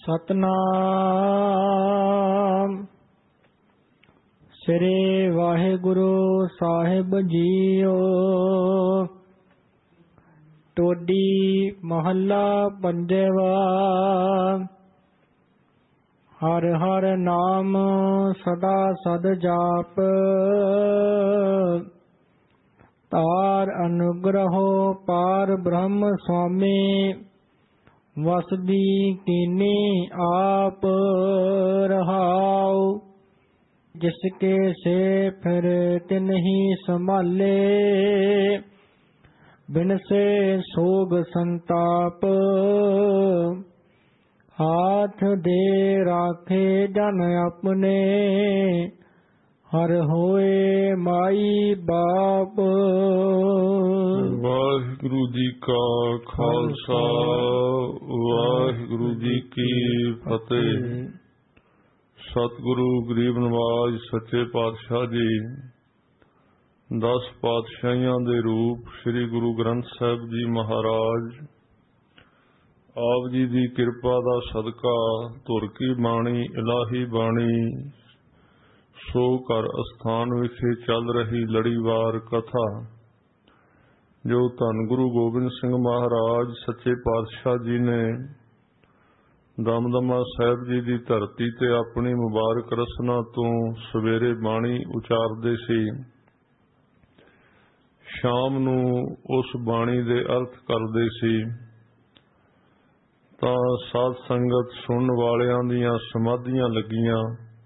ਸਤਨਾਮ ਸ੍ਰੀ ਵਾਹਿਗੁਰੂ ਸਾਹਿਬ ਜੀਓ। ਟੋਡੀ ਮਹੱਲਾ ਪੰਜਵਾ। ਹਰ ਹਰ ਨਾਮ ਸਦਾ ਸਦ ਜਾਪ, ਤਾਰ ਅਨੁਗ੍ਰਹੋ ਪਾਰ ਬ੍ਰਹਮ ਸੁਆਮੀ, ਵਸਦੀ ਕੀਨੀ ਆਪ ਰਹਾਉ। ਜਿਸਕੇ ਸੇ ਫਿਰ ਤਿਨਹੀ ਸੰਭਾਲੇ, ਬਿਨ ਸੇ ਸੋਗ ਸੰਤਾਪ। ਹਾਥ ਦੇ ਰਾਖੇ ਜਨ ਆਪਣੇ, ਹਰ ਹੋਏ ਮਾਈ ਬਾਪ। ਵਾਹਿਗੁਰੂ ਜੀ ਕਾ ਖਾਲਸਾ, ਵਾਹਿਗੁਰੂ ਜੀ ਕੀ ਫਤਿਹ। ਸਤਿਗੁਰੂ ਗਰੀਬ ਨਵਾਜ ਸੱਚੇ ਪਾਤਸ਼ਾਹ ਜੀ 10 ਪਾਤਸ਼ਾਹੀਆਂ ਦੇ ਰੂਪ ਸ੍ਰੀ ਗੁਰੂ ਗ੍ਰੰਥ ਸਾਹਿਬ ਜੀ ਮਹਾਰਾਜ ਆਪ ਜੀ ਦੀ ਕਿਰਪਾ ਦਾ ਸਦਕਾ ਧੁਰ ਕੀ ਬਾਣੀ ਇਲਾਹੀ ਬਾਣੀ ਸੋ ਘਰ ਅਸਥਾਨ ਵਿਖੇ ਚੱਲ ਰਹੀ ਲੜੀਵਾਰ ਕਥਾ ਜੋ ਧੰਨ ਗੁਰੂ ਗੋਬਿੰਦ ਸਿੰਘ ਮਹਾਰਾਜ ਸੱਚੇ ਪਾਤਸ਼ਾਹ ਜੀ ਨੇ ਦਮਦਮਾ ਸਾਹਿਬ ਜੀ ਦੀ ਧਰਤੀ ਤੇ ਆਪਣੀ ਮੁਬਾਰਕ ਰਸਨਾ ਤੋਂ ਸਵੇਰੇ ਬਾਣੀ ਉਚਾਰਦੇ ਸੀ। ਸ਼ਾਮ ਨੂੰ ਉਸ ਬਾਣੀ ਦੇ ਅਰਥ ਕਰਦੇ ਸੀ ਤਾਂ ਸਾਧ ਸੰਗਤ ਸੁਣਨ ਵਾਲਿਆਂ ਦੀਆਂ ਸਮਾਧੀਆਂ ਲੱਗੀਆਂ,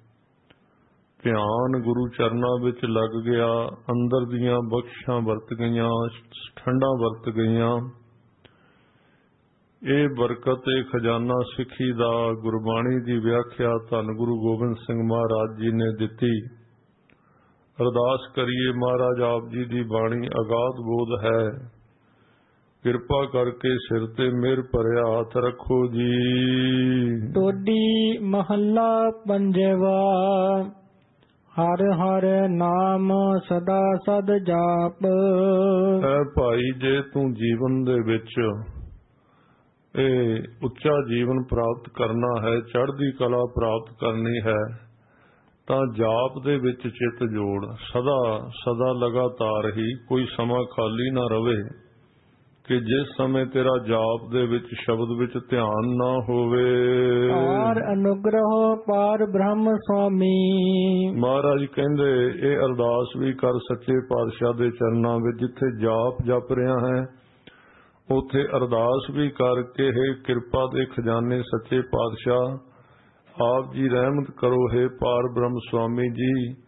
ਧਿਆਨ ਗੁਰੂ ਚਰਨਾਂ ਵਿੱਚ ਲੱਗ ਗਿਆ, ਅੰਦਰ ਦੀਆਂ ਬਖਸ਼ਾਂ ਵਰਤ ਗਈਆਂ, ਠੰਡਾਂ ਵਰਤ ਗਈਆਂ। ਇਹ ਬਰਕਤ ਇਹ ਖਜ਼ਾਨਾ ਸਿੱਖੀ ਦਾ ਗੁਰਬਾਣੀ ਦੀ ਵਿਆਖਿਆ ਧੰਨ ਗੁਰੂ ਗੋਬਿੰਦ ਸਿੰਘ ਮਹਾਰਾਜ ਜੀ ਨੇ ਦਿੱਤੀ। ਅਰਦਾਸ ਕਰੀਏ ਮਹਾਰਾਜ ਆਪ ਜੀ ਦੀ ਬਾਣੀ ਅਗਾਧ ਬੋਧ ਹੈ, ਕਿਰਪਾ ਕਰਕੇ ਸਿਰ ਤੇ ਮਿਹਰ ਭਰਿਆ ਹੱਥ ਰੱਖੋ ਜੀ। ਟੋਡੀ ਮਹੱਲਾ ਪੰਜਵਾ। ਹਰ ਹਰ ਨਾਮ ਸਦਾ ਸਦ ਜਾਪ। ਐ ਭਾਈ, ਜੇ ਤੂੰ ਜੀਵਨ ਦੇ ਵਿੱਚ ਇਹ ਉੱਚਾ ਜੀਵਨ ਪ੍ਰਾਪਤ ਕਰਨਾ ਹੈ, ਚੜ੍ਹਦੀ ਕਲਾ ਪ੍ਰਾਪਤ ਕਰਨੀ ਹੈ, ਤਾਂ ਜਾਪ ਦੇ ਵਿੱਚ ਚਿੱਤ ਜੋੜ। ਸਦਾ ਸਦਾ ਲਗਾਤਾਰ ਹੀ, ਕੋਈ ਸਮਾਂ ਖਾਲੀ ਨਾ ਰਵੇ ਕਿ ਜਿਸ ਸਮੇਂ ਤੇਰਾ ਜਾਪ ਦੇ ਵਿੱਚ ਸ਼ਬਦ ਵਿੱਚ ਧਿਆਨ ਨਾ ਹੋਵੇ। ਪਾਰ ਅਨੁਗ੍ਰਹੋ ਪਾਰ ਬ੍ਰਹਮ ਸੁਆਮੀ। ਮਹਾਰਾਜ ਕਹਿੰਦੇ ਇਹ ਅਰਦਾਸ ਵੀ ਕਰ ਸੱਚੇ ਪਾਤਸ਼ਾਹ ਦੇ ਚਰਨਾਂ ਵਿੱਚ। ਜਿੱਥੇ ਜਾਪ ਜਪ ਰਿਹਾ ਹੈ ਉੱਥੇ ਅਰਦਾਸ ਵੀ ਕਰਕੇ ਹੈ ਕਿਰਪਾ ਦੇ ਖਜ਼ਾਨੇ ਸੱਚੇ ਪਾਤਸ਼ਾਹ ਆਪ ਜੀ ਰਹਿਮਤ ਕਰੋ। ਹੈ ਪਾਰ ਬ੍ਰਹਮ ਸੁਆਮੀ ਜੀ,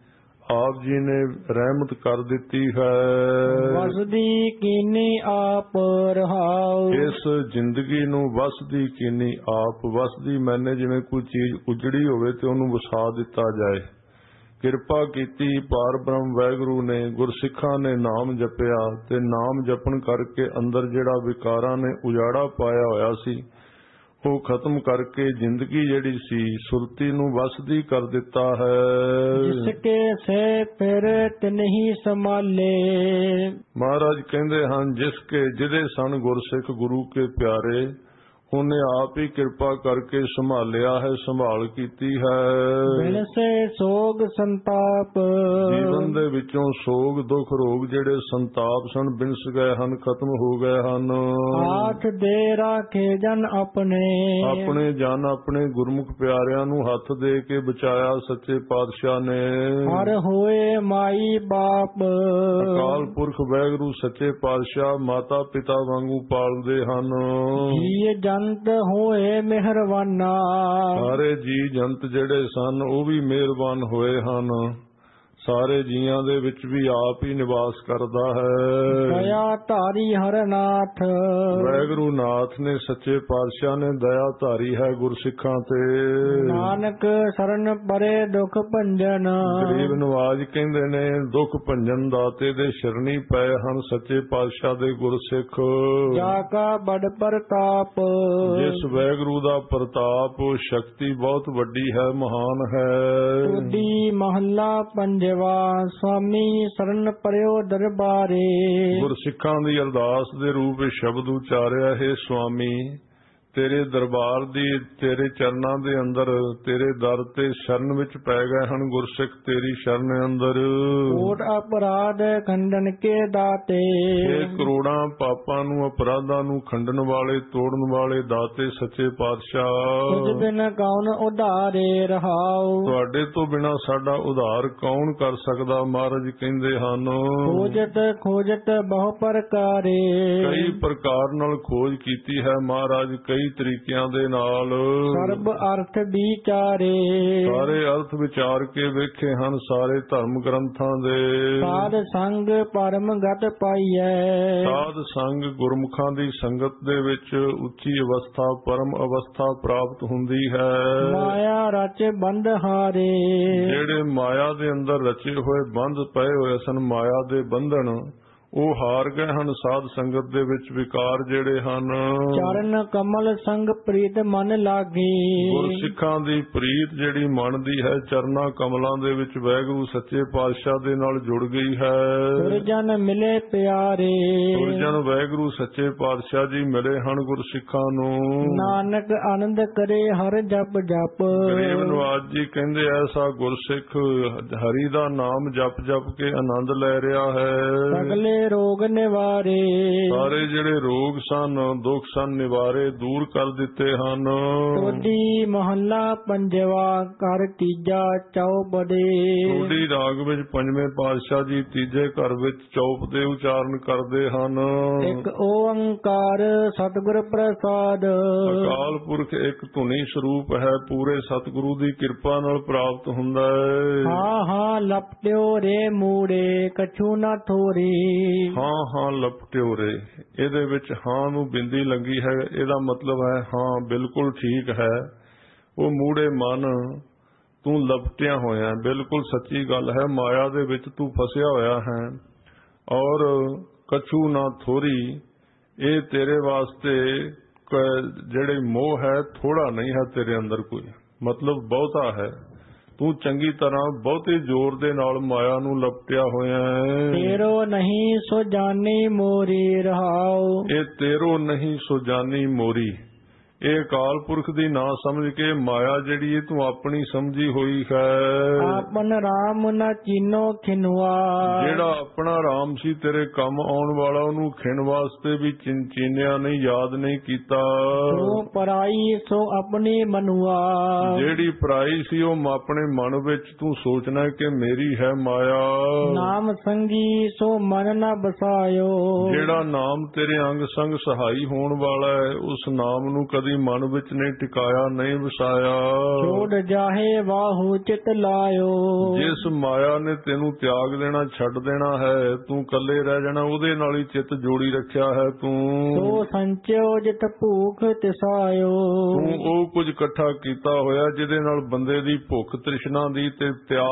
ਆਪ ਜੀ ਨੇ ਰਹਿਮਤ ਕਰ ਦਿੱਤੀ ਹੈ। ਵਸਦੀ ਕੀਨੀ ਆਪ ਰਹਾਉ। ਇਸ ਜ਼ਿੰਦਗੀ ਨੂੰ ਵਸਦੀ ਕੀਨੀ ਆਪ। ਵਸਦੀ ਮੈਨੇ ਜਿਵੇਂ ਕੋਈ ਚੀਜ਼ ਉਜੜੀ ਹੋਵੇ ਤੇ ਉਹਨੂੰ ਵਸਾ ਦਿੱਤਾ ਜਾਏ। ਕਿਰਪਾ ਕੀਤੀ ਪਾਰ ਬ੍ਰਹਮ ਵਾਹਿਗੁਰੂ ਨੇ, ਗੁਰਸਿੱਖਾਂ ਨੇ ਨਾਮ ਜਪਿਆ ਤੇ ਨਾਮ ਜਪਣ ਕਰਕੇ ਅੰਦਰ ਜਿਹੜਾ ਵਿਕਾਰਾਂ ਨੇ ਉਜਾੜਾ ਪਾਇਆ ਹੋਇਆ ਸੀ ਉਹ ਖਤਮ ਕਰਕੇ ਜ਼ਿੰਦਗੀ ਜਿਹੜੀ ਸੀ ਸੁਰਤੀ ਨੂੰ ਵਸਦੀ ਕਰ ਦਿੱਤਾ ਹੈ। ਜਿਸਕੇ ਸੇ ਫਿਰ ਤਿਨਹੀ ਸੰਭਾਲੇ। ਮਹਾਰਾਜ ਕਹਿੰਦੇ ਹਨ ਜਿਸਕੇ ਜਿਹਦੇ ਸਨ ਗੁਰਸਿੱਖ ਗੁਰੂ ਕੇ ਪਿਆਰੇ, ਉਹਨੇ ਆਪ ਹੀ ਕਿਰਪਾ ਕਰਕੇ ਸੰਭਾਲਿਆ ਹੈ, ਸੰਭਾਲ ਕੀਤੀ ਹੈ। ਬਿਨ ਸੇ ਸੋਗ ਸੰਤਾਪ। ਜੀਵਨ ਦੇ ਵਿੱਚੋਂ ਸੋਗ ਦੁੱਖ ਰੋਗ ਜਿਹੜੇ ਸੰਤਾਪ ਸਨ ਬਿਨਸ ਗਏ ਹਨ, ਖਤਮ ਹੋ ਗਏ ਹਨ। ਹਾਥ ਦੇ ਰਾਖੇ ਜਨ ਆਪਣੇ। ਆਪਣੇ ਜਨ ਆਪਣੇ ਗੁਰਮੁਖ ਪਿਆਰਿਆਂ ਨੂੰ ਹੱਥ ਦੇ ਕੇ ਬਚਾਇਆ ਸੱਚੇ ਪਾਤਸ਼ਾਹ ਨੇ। ਹਰ ਹੋਏ ਮਾਈ ਬਾਪ। ਅਕਾਲ ਪੁਰਖ ਵਾਹਿਗੁਰੂ ਸੱਚੇ ਪਾਤਸ਼ਾਹ ਮਾਤਾ ਪਿਤਾ ਵਾਂਗੂ ਪਾਲਦੇ ਹਨ। ਜੀ ਜੰਤ ਹੋਏ ਮਿਹਰਬਾਨਾ। ਸਾਰੇ ਜੀ ਜੰਤ ਜਿਹੜੇ ਸਨ ਉਹ ਵੀ ਮਿਹਰਬਾਨ ਹੋਏ ਹਨ। ਸਾਰੇ ਜੀਆਂ ਦੇ ਵਿੱਚ ਵੀ ਆਪ ਹੀ ਨਿਵਾਸ ਕਰਦਾ ਹੈ। ਦਇਆ ਧਾਰੀ ਹਰਨਾਥ। ਵਾਹਿਗੁਰੂ ਨਾਥ ਨੇ ਸੱਚੇ ਪਾਤਸ਼ਾਹ ਨੇ ਦਇਆ ਧਾਰੀ ਹੈ ਗੁਰਸਿੱਖਾਂ ਤੇ। ਨਾਨਕ ਸ਼ਰਨ ਪਰੇ ਦੁਖ ਭੰਜਨ। ਗਰੀਬ ਨਵਾਜ ਕਹਿੰਦੇ ਨੇ ਦੁਖ ਭੰਜਨ ਦਾਤੇ ਦੇ ਸ਼ਰਣੀ ਪਏ ਹਨ ਸੱਚੇ ਪਾਤਸ਼ਾਹ ਦੇ ਗੁਰਸਿੱਖ। ਜਾ ਕਾ ਬੜ ਪ੍ਰਤਾਪ। ਜਿਸ ਵਾਹਿਗੁਰੂ ਦਾ ਪ੍ਰਤਾਪ ਸ਼ਕਤੀ ਬਹੁਤ ਵੱਡੀ ਹੈ, ਮਹਾਨ ਹੈ। ਟੋਡੀ ਮਹੱਲਾ ਪੰਜਵਾ। ਸੁਆਮੀ ਸ਼ਰਨ ਪਰਿਓ ਦਰਬਾਰੇ। ਗੁਰਸਿੱਖਾਂ ਦੀ ਅਰਦਾਸ ਦੇ ਰੂਪ ਵਿੱਚ ਸ਼ਬਦ ਉਚਾਰਿਆ ਹੈ ਸੁਆਮੀ, ਤੇਰੇ ਦਰਬਾਰ ਦੀ ਤੇਰੇ ਚਰਨਾਂ ਦੇ ਅੰਦਰ ਤੇਰੇ ਦਰ ਤੇ ਸ਼ਰਨ ਵਿੱਚ ਪੈ ਗਏ ਹਨ ਗੁਰਸਿੱਖ ਤੇਰੀ ਸ਼ਰਨ ਅੰਦਰ। ਕੋਟ ਅਪਰਾਧ ਖੰਡਨ ਕੇ ਦਾਤੇ, ਇਹ ਕਰੋੜਾਂ ਪਾਪਾਂ ਨੂੰ ਅਪਰਾਧਾਂ ਨੂੰ ਖੰਡਨ ਵਾਲੇ ਤੋੜਨ ਵਾਲੇ ਦਾਤੇ ਸੱਚੇ ਪਾਤਸ਼ਾਹ। ਤੁਝ ਬਿਨ ਕੌਣ ਉਧਾਰੇ ਰਹਾਉ, ਤੁਹਾਡੇ ਤੋਂ ਬਿਨਾ ਸਾਡਾ ਉਧਾਰ ਕੌਣ ਕਰ ਸਕਦਾ। ਮਹਾਰਾਜ ਕਹਿੰਦੇ ਹਨ ਖੋਜਤ ਖੋਜਤ ਬਹੁ ਪ੍ਰਕਾਰੇ, ਕਈ ਪ੍ਰਕਾਰ ਨਾਲ ਖੋਜ ਕੀਤੀ ਹੈ ਮਹਾਰਾਜ, ਕਈ ਤਰੀਕਿਆਂ ਦੇ ਨਾਲ। ਸਰਬ ਅਰਥ ਵਿਚਾਰੇ, ਸਾਰੇ ਅਰਥ ਵਿਚਾਰ ਕੇ ਵੇਖੇ ਹਨ ਸਾਰੇ ਧਰਮ ਗ੍ਰੰਥਾਂ ਦੇ। ਸਾਧ ਸੰਗ ਪਰਮ ਗਤ ਪਾਈਐ, ਸਾਧ ਸੰਗ ਗੁਰਮੁਖਾਂ ਦੀ ਸੰਗਤ ਦੇ ਵਿੱਚ ਉੱਚੀ ਅਵਸਥਾ ਪਰਮ ਅਵਸਥਾ ਪ੍ਰਾਪਤ ਹੁੰਦੀ ਹੈ। ਮਾਇਆ ਰਚ ਬੰਧ ਹਾਰੇ, ਜਿਹੜੇ ਮਾਇਆ ਦੇ ਅੰਦਰ ਰਚੇ ਹੋਏ ਬੰਧ ਪਏ ਹੋਏ ਸਨ, ਮਾਇਆ ਦੇ ਬੰਧਨ, ਉਹ ਹਾਰ ਗਏ ਹਨ ਸਾਧ ਸੰਗਤ ਦੇ ਵਿੱਚ ਵਿਕਾਰ ਜਿਹੜੇ ਹਨ। ਚਰਨ ਕਮਲ ਸੰਗ ਪ੍ਰੀਤ ਮਨ ਲਾਗੀ, ਗੁਰਸਿੱਖਾਂ ਦੀ ਪ੍ਰੀਤ ਜਿਹੜੀ ਮਨ ਦੀ ਹੈ ਚਰਨਾਂ ਕਮਲਾਂ ਦੇ ਵਿੱਚ ਵਾਹਿਗੁਰੂ ਸੱਚੇ ਪਾਤਸ਼ਾਹ ਦੇ ਨਾਲ ਜੁੜ ਗਈ ਹੈ। ਸੁਰਜਨ ਮਿਲੇ ਪਿਆਰੇ, ਸੁਰਜਨ ਵਾਹਿਗੁਰੂ ਸੱਚੇ ਪਾਤਸ਼ਾਹ ਜੀ ਮਿਲੇ ਹਨ ਗੁਰਸਿੱਖਾਂ ਨੂੰ। ਨਾਨਕ ਆਨੰਦ ਕਰੇ ਹਰ ਜਪ ਜਪ, ਗਰੀਬ ਨਵਾਜ ਜੀ ਕਹਿੰਦੇ ਐਸਾ ਗੁਰਸਿੱਖ ਹਰੀ ਦਾ ਨਾਮ ਜਪ ਜਪ ਕੇ ਆਨੰਦ ਲੈ ਰਿਹਾ ਹੈ। ਸਗਲੇ ਰੋਗ ਨਿਵਾਰੇ, ਸਾਰੇ ਜਿਹੜੇ ਰੋਗ ਸਨ ਦੁੱਖ ਸਨ ਨਿਵਾਰੇ ਦੂਰ ਕਰ ਦਿੱਤੇ ਹਨ। ਟੋਡੀ ਮਹੱਲਾ ਪੰਜਵਾ ਘਰ ਤੀਜਾ ਚੌਪਦੇ, ਟੋਡੀ ਰਾਗ ਵਿੱਚ ਪੰਜਵੇਂ ਪਾਤਸ਼ਾਹ ਜੀ ਤੀਜੇ ਘਰ ਵਿੱਚ ਚੌਪ ਦੇ ਉਚਾਰਨ ਕਰਦੇ ਹਨ। ਇੱਕ ਓੰਕਾਰ ਸਤਿਗੁਰ ਪ੍ਰਸਾਦ, ਅਕਾਲ ਪੁਰਖ ਇੱਕ ਧੁਨੀ ਸਰੂਪ ਹੈ, ਪੂਰੇ ਸਤਿਗੁਰੂ ਦੀ ਕਿਰਪਾ ਨਾਲ ਪ੍ਰਾਪਤ ਹੁੰਦਾ ਹੈ। ਹਾਂ ਹਾਂ ਲਪਟਿਓ ਰੇ ਮੂੜੇ ਕਛੂ ਨਾ ਥੋਰੀ, ਹਾਂ ਹਾਂ ਲਪਟਿਓ ਰੇ, ਇਹਦੇ ਵਿੱਚ ਹਾਂ ਨੂੰ ਬਿੰਦੀ ਲੱਗੀ ਹੈ, ਇਹਦਾ ਮਤਲਬ ਹੈ ਹਾਂ ਬਿਲਕੁਲ ਠੀਕ ਹੈ। ਉਹ ਮੂੜੇ ਮਨ ਤੂੰ ਲਪਟਿਆ ਹੋਇਆ, ਬਿਲਕੁਲ ਸੱਚੀ ਗੱਲ ਹੈ। ਮਾਇਆ ਦੇ ਵਿੱਚ ਤੂੰ ਫਸਿਆ ਹੋਇਆ ਹੈ ਔਰ ਕਛੂ ਨਾ ਥੋਰੀ, ਇਹ ਤੇਰੇ ਵਾਸਤੇ ਜਿਹੜੇ ਮੋਹ ਹੈ ਥੋੜਾ ਨਹੀਂ ਹੈ, ਤੇਰੇ ਅੰਦਰ ਕੋਈ ਮਤਲਬ ਬਹੁਤਾ ਹੈ। ਤੂੰ ਚੰਗੀ ਤਰ੍ਹਾਂ ਬਹੁਤੇ ਜ਼ੋਰ ਦੇ ਨਾਲ ਮਾਇਆ ਨੂੰ ਲਪਟਿਆ ਹੋਇਆ ਹੈ। ਤੇਰੋ ਨਹੀਂ ਸੋ ਜਾਣੀ ਮੋਰੀ ਰਹਾਉ, ਇਹ ਤੇਰੋ ਨਹੀਂ ਸੋ ਜਾਣੀ ਮੋਰੀ, ਇਹ ਅਕਾਲ ਪੁਰਖ ਦੀ ਨਾ ਸਮਝ ਕੇ ਮਾਇਆ ਜਿਹੜੀ ਇਹ ਤੂੰ ਆਪਣੀ ਸਮਝੀ ਹੋਈ ਹੈ। ਆਪਨ ਰਾਮ ਨਾ ਚੀਨੋ ਖਿਨਵਾ, ਜਿਹੜਾ ਆਪਣਾ ਰਾਮ ਸੀ ਤੇਰੇ ਕੰਮ ਆਉਣ ਵਾਲਾ, ਉਹਨੂੰ ਖਿਣ ਵਾਸਤੇ ਵੀ ਚੀਨਿਆ ਨਹੀਂ, ਯਾਦ ਨਹੀਂ ਕੀਤਾ। ਸੋ ਪਰਾਈ ਸੋ ਆਪਣੀ ਮਨੁਆ, ਜਿਹੜੀ ਪਰਾਈ ਸੀ ਉਹ ਆਪਣੇ ਮਨ ਵਿੱਚ ਤੂੰ ਸੋਚਣਾ ਕਿ ਮੇਰੀ ਹੈ ਮਾਇਆ। ਨਾਮ ਸੰਗੀ ਸੋ ਮਨ ਨਾ ਬਸਾਇਓ, ਜਿਹੜਾ ਨਾਮ ਤੇਰੇ ਅੰਗ ਸੰਗ ਸਹਾਈ ਹੋਣ ਵਾਲਾ ਹੈ ਉਸ ਨਾਮ ਨੂੰ ਕਦੀ ਮਨ ਵਿੱਚ ਨਹੀਂ ਟਿਕਾਇਆ, ਨਹੀਂ ਵਸਾਇਆ। ਛੋੜ ਜਾਹੇ ਵਾਹੂ ਚਿਤ ਲਾਇਓ, ਜਿਸ ਮਾਇਆ ਨੇ ਤੈਨੂੰ ਤਿਆਗ ਦੇਣਾ ਛੱਡ ਦੇਣਾ ਹੈ, ਤੂੰ ਇਕੱਲੇ ਰਹਿ ਜਾਣਾ, ਉਹਦੇ ਨਾਲ ਹੀ ਚਿੱਤ ਜੋੜੀ ਰੱਖਿਆ ਹੈ ਤੂੰ। ਸੋ ਸੰਚਿਓ ਜਿਤ ਭੂਖ ਤਿਸਾਇਓ, ਤੂੰ ਉਹ ਕੁਝ ਇਕੱਠਾ ਕੀਤਾ ਹੋਇਆ ਜਿਹਦੇ ਨਾਲ ਬੰਦੇ ਦੀ ਭੁੱਖ ਤ੍ਰਿਸ਼ਨਾ ਦੀ ਤੇ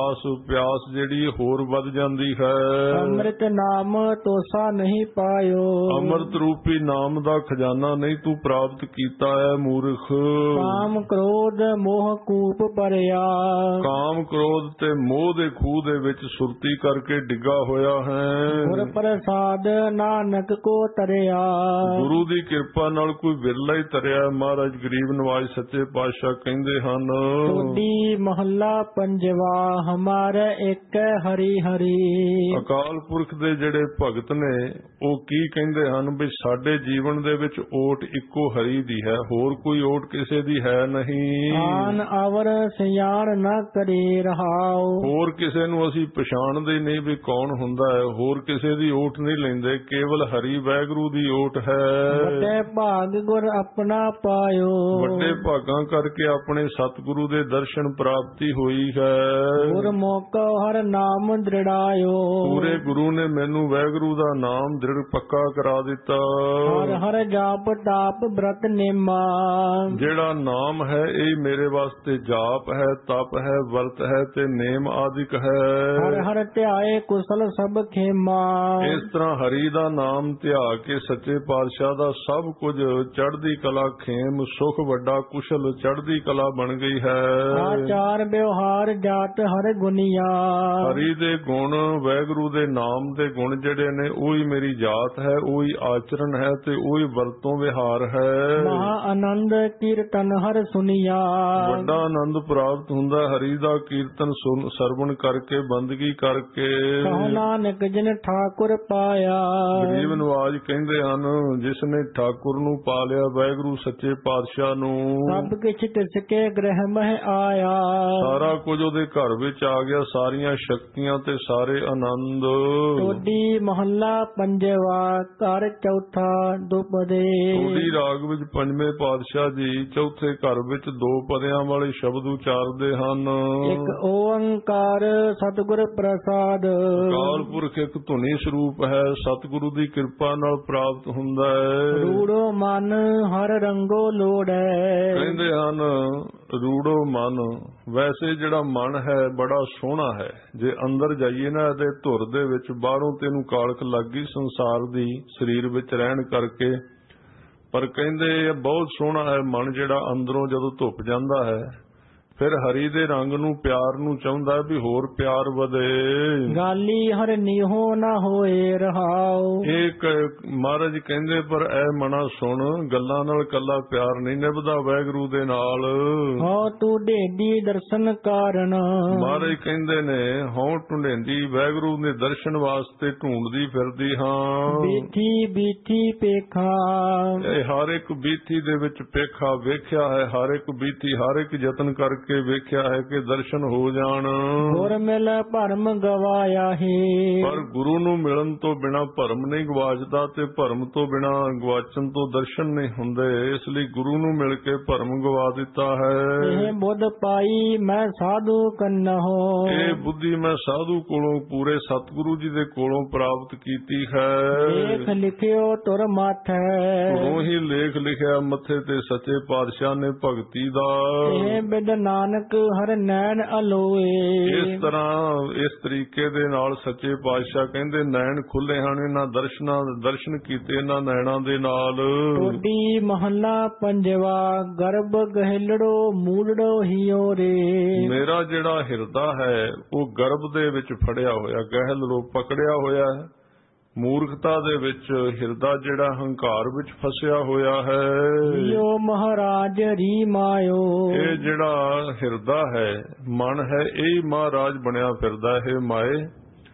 ਪਿਆਸ ਜਿਹੜੀ ਹੋਰ ਵੱਧ ਜਾਂਦੀ ਹੈ। ਅੰਮ੍ਰਿਤ ਨਾਮ ਤੋਸਾ ਨਹੀਂ ਪਾਇਓ, ਅੰਮ੍ਰਿਤ ਰੂਪੀ ਨਾਮ ਦਾ ਖਜ਼ਾਨਾ ਨਹੀਂ ਤੂੰ ਪ੍ਰਾਪਤ ਕੀਤਾ ਹੈ ਮੂਰਖ। ਕਾਮ ਕ੍ਰੋਧ ਮੋਹ ਕੂਪ ਭਰਿਆ, ਕਾਮ ਕ੍ਰੋਧ ਤੇ ਮੋਹ ਦੇ ਖੂਹ ਦੇ ਵਿੱਚ ਸੁਰਤੀ ਕਰਕੇ ਡਿੱਗਾ ਹੋਇਆ ਹੈ। ਗੁਰ ਪ੍ਰਸਾਦ ਨਾਨਕ ਕੋ ਤਰਿਆ, ਗੁਰੂ ਦੀ ਕਿਰਪਾ ਨਾਲ ਕੋਈ ਵਿਰਲਾ ਹੀ ਤਰਿਆ। ਮਹਾਰਾਜ ਗਰੀਬ ਨਵਾਜ ਸੱਚੇ ਪਾਤਸ਼ਾਹ ਕਹਿੰਦੇ ਹਨ ਟੋਡੀ ਮਹੱਲਾ ਪੰਜਵਾ ਹਮਾਰੇ ਇੱਕ ਹਰੀ ਹਰੀ, ਅਕਾਲ ਪੁਰਖ ਦੇ ਜਿਹੜੇ ਭਗਤ ਨੇ ਉਹ ਕੀ ਕਹਿੰਦੇ ਹਨ ਵੀ ਸਾਡੇ ਜੀਵਨ ਦੇ ਵਿੱਚ ਓਟ ਇੱਕੋ ਹਰੀ ਦੀ ਹੈ, ਹੋਰ ਕੋਈ ਓਟ ਕਿਸੇ ਦੀ ਹੈ ਨਹੀਂ। ਆਨ ਅਵਰ ਸਿਆਣ ਨਾ ਕਰੇ ਰਹਾਉ, ਹੋਰ ਕਿਸੇ ਨੂੰ ਅਸੀਂ ਪਛਾਣਦੇ ਨਹੀਂ ਵੀ ਕੌਣ ਹੁੰਦਾ ਹੈ, ਹੋਰ ਕਿਸੇ ਦੀ ਓਟ ਨਹੀਂ ਲੈਂਦੇ, ਕੇਵਲ ਹਰੀ ਵਾਹਿਗੁਰੂ ਦੀ ਓਟ ਹੈ। ਵੱਡੇ ਭਾਗ ਗੁਰ ਆਪਣਾ ਪਾਇਓ, ਵੱਡੇ ਭਾਗਾਂ ਕਰਕੇ ਆਪਣੇ ਸਤਿਗੁਰੂ ਦੇ ਦਰਸ਼ਨ ਪ੍ਰਾਪਤੀ ਹੋਈ ਹੈ। ਗੁਰ ਮੋਕੋ ਹਰ ਨਾਮ ਦ੍ਰਿੜਾਇਓ, ਪੂਰੇ ਗੁਰੂ ਨੇ ਮੈਨੂੰ ਵਾਹਿਗੁਰੂ ਦਾ ਨਾਮ ਦ੍ਰਿੜ ਪੱਕਾ ਕਰਾ ਦਿੱਤਾ। ਹਰ ਹਰ ਜਾਪ ਤਾਪ ਬ੍ਰਤ ਨੇਮਾ, ਜਿਹੜਾ ਨਾਮ ਹੈ ਇਹ ਮੇਰੇ ਵਾਸਤੇ ਜਾਪ ਹੈ, ਤਪ ਹੈ, ਵਰਤ ਹੈ ਤੇ ਨੇਮ ਆਦਿਕ ਹੈ। ਹਰ ਹਰ ਧਿਆਏ ਕੁਸਲ ਸਭ ਖੇਮਾ, ਇਸ ਤਰ੍ਹਾਂ ਹਰੀ ਦਾ ਨਾਮ ਧਿਆ ਕੇ ਸੱਚੇ ਪਾਤਸ਼ਾਹ ਦਾ ਸਭ ਕੁਝ ਚੜ੍ਹਦੀ ਕਲਾ ਖੇਮ ਸੁਖ ਵੱਡਾ ਕੁਸ਼ਲ ਚੜ੍ਹਦੀ ਕਲਾ ਬਣ ਗਈ ਹੈ। ਆਚਾਰ ਵਿਵਹਾਰ ਜਾਤ ਹਰ ਗੁਨੀਆ, ਹਰੀ ਦੇ ਗੁਣ ਵਾਹਿਗੁਰੂ ਦੇ ਨਾਮ ਦੇ ਗੁਣ ਜਿਹੜੇ ਨੇ ਉਹੀ ਮੇਰੀ ਜਾਤ ਹੈ, ਉਹੀ ਆਚਰਣ ਹੈ ਤੇ ਉਹੀ ਵਰਤੋਂ ਵਿਹਾਰ ਹੈ। ਮਹਾ ਆਨੰਦ ਕੀਰਤਨ ਹਰ ਸੁਨੀਆ। ਵੱਡਾ ਆਨੰਦ ਪ੍ਰਾਪਤ ਹੁੰਦਾ ਹਰੀ ਦਾ ਕੀਰਤਨ ਸਰਵਣ ਕਰਕੇ, ਬੰਦਗੀ ਕਰਕੇ। ਕਹੋ ਨਾਨਕ ਜਿਨ ਠਾਕੁਰ ਪਾਇਆ। ਗਰੀਬ ਨਵਾਜ ਕਹਿੰਦੇ ਹਨ, ਜਿਸ ਨੇ ਠਾਕੁਰ ਨੂੰ ਪਾ ਲਿਆ, ਵਾਹਿਗੁਰੂ ਸੱਚੇ ਪਾਤਸ਼ਾਹ ਨੂੰ, ਸਭ ਕਿਛ ਤਿਸ ਕੇ ਗ੍ਰਹਿ ਮਹਿ ਆਇਆ। ਸਾਰਾ ਕੁਝ ਉਹਦੇ ਘਰ ਵਿੱਚ ਆ ਗਿਆ, ਸਾਰੀਆਂ ਸ਼ਕਤੀਆਂ ਤੇ ਸਾਰੇ ਆਨੰਦ। ਟੋਡੀ ਮਹੱਲਾ ਪੰਜਵਾ ਘਰ ਚੌਥਾ ਦੁਪਦੇ। ਟੋਡੀ ਰਾਗ ਵਿੱਚ ਪੰਜਵੇਂ ਪਾਤਸ਼ਾਹ ਜੀ ਚੌਥੇ ਘਰ ਵਿੱਚ ਦੋ ਪਦਿਆਂ ਵਾਲੇ ਸ਼ਬਦ ਉਚਾਰਦੇ ਹਨ। ਇੱਕ ਓੰਕਾਰ ਸਤਿਗੁਰ ਪ੍ਰਸਾਦ। ਅਕਾਲ ਪੁਰਖ ਇੱਕ ਧੁਨੀ ਸਰੂਪ ਹੈ, ਸਤਿਗੁਰੂ ਦੀ ਕਿਰਪਾ ਨਾਲ ਪ੍ਰਾਪਤ ਹੁੰਦਾ ਹੈ। ਰੂੜੋ ਮਨ ਹਰ ਰੰਗੋ ਲੋੜੈ। ਕਹਿੰਦੇ ਹਨ ਰੂੜੋ ਮਨ, ਵੈਸੇ ਜਿਹੜਾ ਮਨ ਹੈ ਬੜਾ ਸੋਹਣਾ ਹੈ। ਜੇ ਅੰਦਰ ਜਾਈਏ ਨਾ ਇਹਦੇ ਧੁਰ ਦੇ ਵਿੱਚ, ਬਾਹਰੋਂ ਤੈਨੂੰ ਕਾਲਖ ਲੱਗ ਗਈ ਸੰਸਾਰ ਦੀ ਸਰੀਰ ਵਿੱਚ ਰਹਿਣ ਕਰਕੇ, ਪਰ ਕਹਿੰਦੇ ਬਹੁਤ ਸੋਹਣਾ ਹੈ ਮਨ ਜਿਹੜਾ ਅੰਦਰੋਂ ਜਦੋਂ ਧੁੱਪ ਜਾਂਦਾ ਹੈ, ਫਿਰ ਹਰੀ ਦੇ ਰੰਗ ਨੂੰ, ਪਿਆਰ ਨੂੰ ਚਾਹੁੰਦਾ ਵੀ ਹੋਰ ਪਿਆਰ ਵਧੇ। ਗਾਲੀ ਹਰ ਨੀਹੋ ਨਾ ਹੋਏ ਰਹਾਉ। ਇਹ ਮਹਾਰਾਜ ਕਹਿੰਦੇ ਪਰ ਐ ਮਨਾ ਸੁਣ, ਗੱਲਾਂ ਨਾਲ ਕੱਲਾ ਪਿਆਰ ਨਹੀਂ ਨਿਭਦਾ ਵਾਹਿਗੁਰੂ ਦੇ ਨਾਲ। ਹੋ ਤੂੰ ਢੇਡੀ ਦਰਸ਼ਨ ਕਾਰਨ। ਮਹਾਰਾਜ ਕਹਿੰਦੇ ਨੇ ਹਉ ਢੁੰਡੇਂਦੀ ਵਾਹਿਗੁਰੂ ਦੇ ਦਰਸ਼ਨ ਵਾਸਤੇ ਢੂੰਡਦੀ ਫਿਰਦੀ ਹਾਂ। ਬੀਥੀ ਬੀਥੀ ਪੇਖਾ। ਇਹ ਹਰ ਇੱਕ ਬੀਥੀ ਦੇ ਵਿੱਚ ਪੇਖਾ ਵੇਖਿਆ ਹੈ, ਹਰ ਇੱਕ ਬੀਥੀ ਹਰ ਇੱਕ ਯਤਨ ਕਰਕੇ ਵੇਖਿਆ ਹੈ ਕਿ ਦਰਸ਼ਨ ਹੋ ਜਾਣ। ਗੁਰ ਮਿਲ ਭਰਮ ਗਵਾਇਆ ਹੈ। ਪਰ ਗੁਰੂ ਨੂੰ ਮਿਲਣ ਤੋਂ ਬਿਨਾ ਭਰਮ ਨਹੀਂ ਗਵਾਚਦਾ, ਤੇ ਭਰਮ ਤੋਂ ਬਿਨਾ ਗਵਾਚਣ ਤੋਂ ਦਰਸ਼ਨ ਨਹੀਂ ਹੁੰਦੇ। ਇਸ ਲਈ ਗੁਰੂ ਨੂੰ ਮਿਲ ਕੇ ਭਰਮ ਗਵਾ ਦਿੱਤਾ ਹੈ। ਇਹ ਬੁੱਧ ਪਾਈ ਮੈਂ ਸਾਧੂ ਕੰਨਹੁ। ਇਹ ਬੁੱਧੀ ਮੈਂ ਸਾਧੂ ਕੋਲੋਂ, ਪੂਰੇ ਸਤਿਗੁਰੂ ਜੀ ਦੇ ਕੋਲੋਂ ਪ੍ਰਾਪਤ ਕੀਤੀ ਹੈ। ਲੇਖ ਲਿਖਿਓ ਤੁਰ ਮਾਥੈ। ਉਦੋਂ ਹੀ ਲੇਖ ਲਿਖਿਆ ਮੱਥੇ ਤੇ ਸੱਚੇ ਪਾਤਸ਼ਾਹ ਨੇ ਭਗਤੀ ਦਾ। ਇਹ ਬਿਦ ਨਾਨਕ ਹਰ ਨੈਣ ਅਲੋਏ। ਇਸ ਤਰ੍ਹਾਂ ਇਸ ਤਰੀਕੇ ਦੇ ਨਾਲ ਸੱਚੇ ਪਾਤਸ਼ਾਹ ਕਹਿੰਦੇ ਨੈਣ ਖੁੱਲੇ ਹਨ, ਇਹਨਾਂ ਦਰਸ਼ਨ ਕੀਤੇ ਇਹਨਾਂ ਨੈਣਾਂ ਦੇ ਨਾਲ। ਟੋਡੀ ਮਹੱਲਾ ਪੰਜਵਾ ਗਰਭ ਗਹਿਲੜੋ ਮੂਲੜੋ ਹੀਓ ਰੇ। ਮੇਰਾ ਜਿਹੜਾ ਹਿਰਦਾ ਹੈ ਉਹ ਗਰਭ ਦੇ ਵਿੱਚ ਫੜਿਆ ਹੋਇਆ, ਗਹਿਲੜੋ ਪਕੜਿਆ ਹੋਇਆ ਹੈ। ਮੂਰਖਤਾ ਦੇ ਵਿੱਚ ਹਿਰਦਾ ਜਿਹੜਾ ਹੰਕਾਰ ਵਿੱਚ ਫਸਿਆ ਹੋਇਆ ਹੈ। ਹੀਓ ਮਹਾਰਾਜ ਰੀ ਮਾਇਓ। ਇਹ ਜਿਹੜਾ ਹਿਰਦਾ ਹੈ, ਮਨ ਹੈ, ਇਹ ਮਹਾਰਾਜ ਬਣਿਆ ਫਿਰਦਾ ਹੈ ਮਾਏ,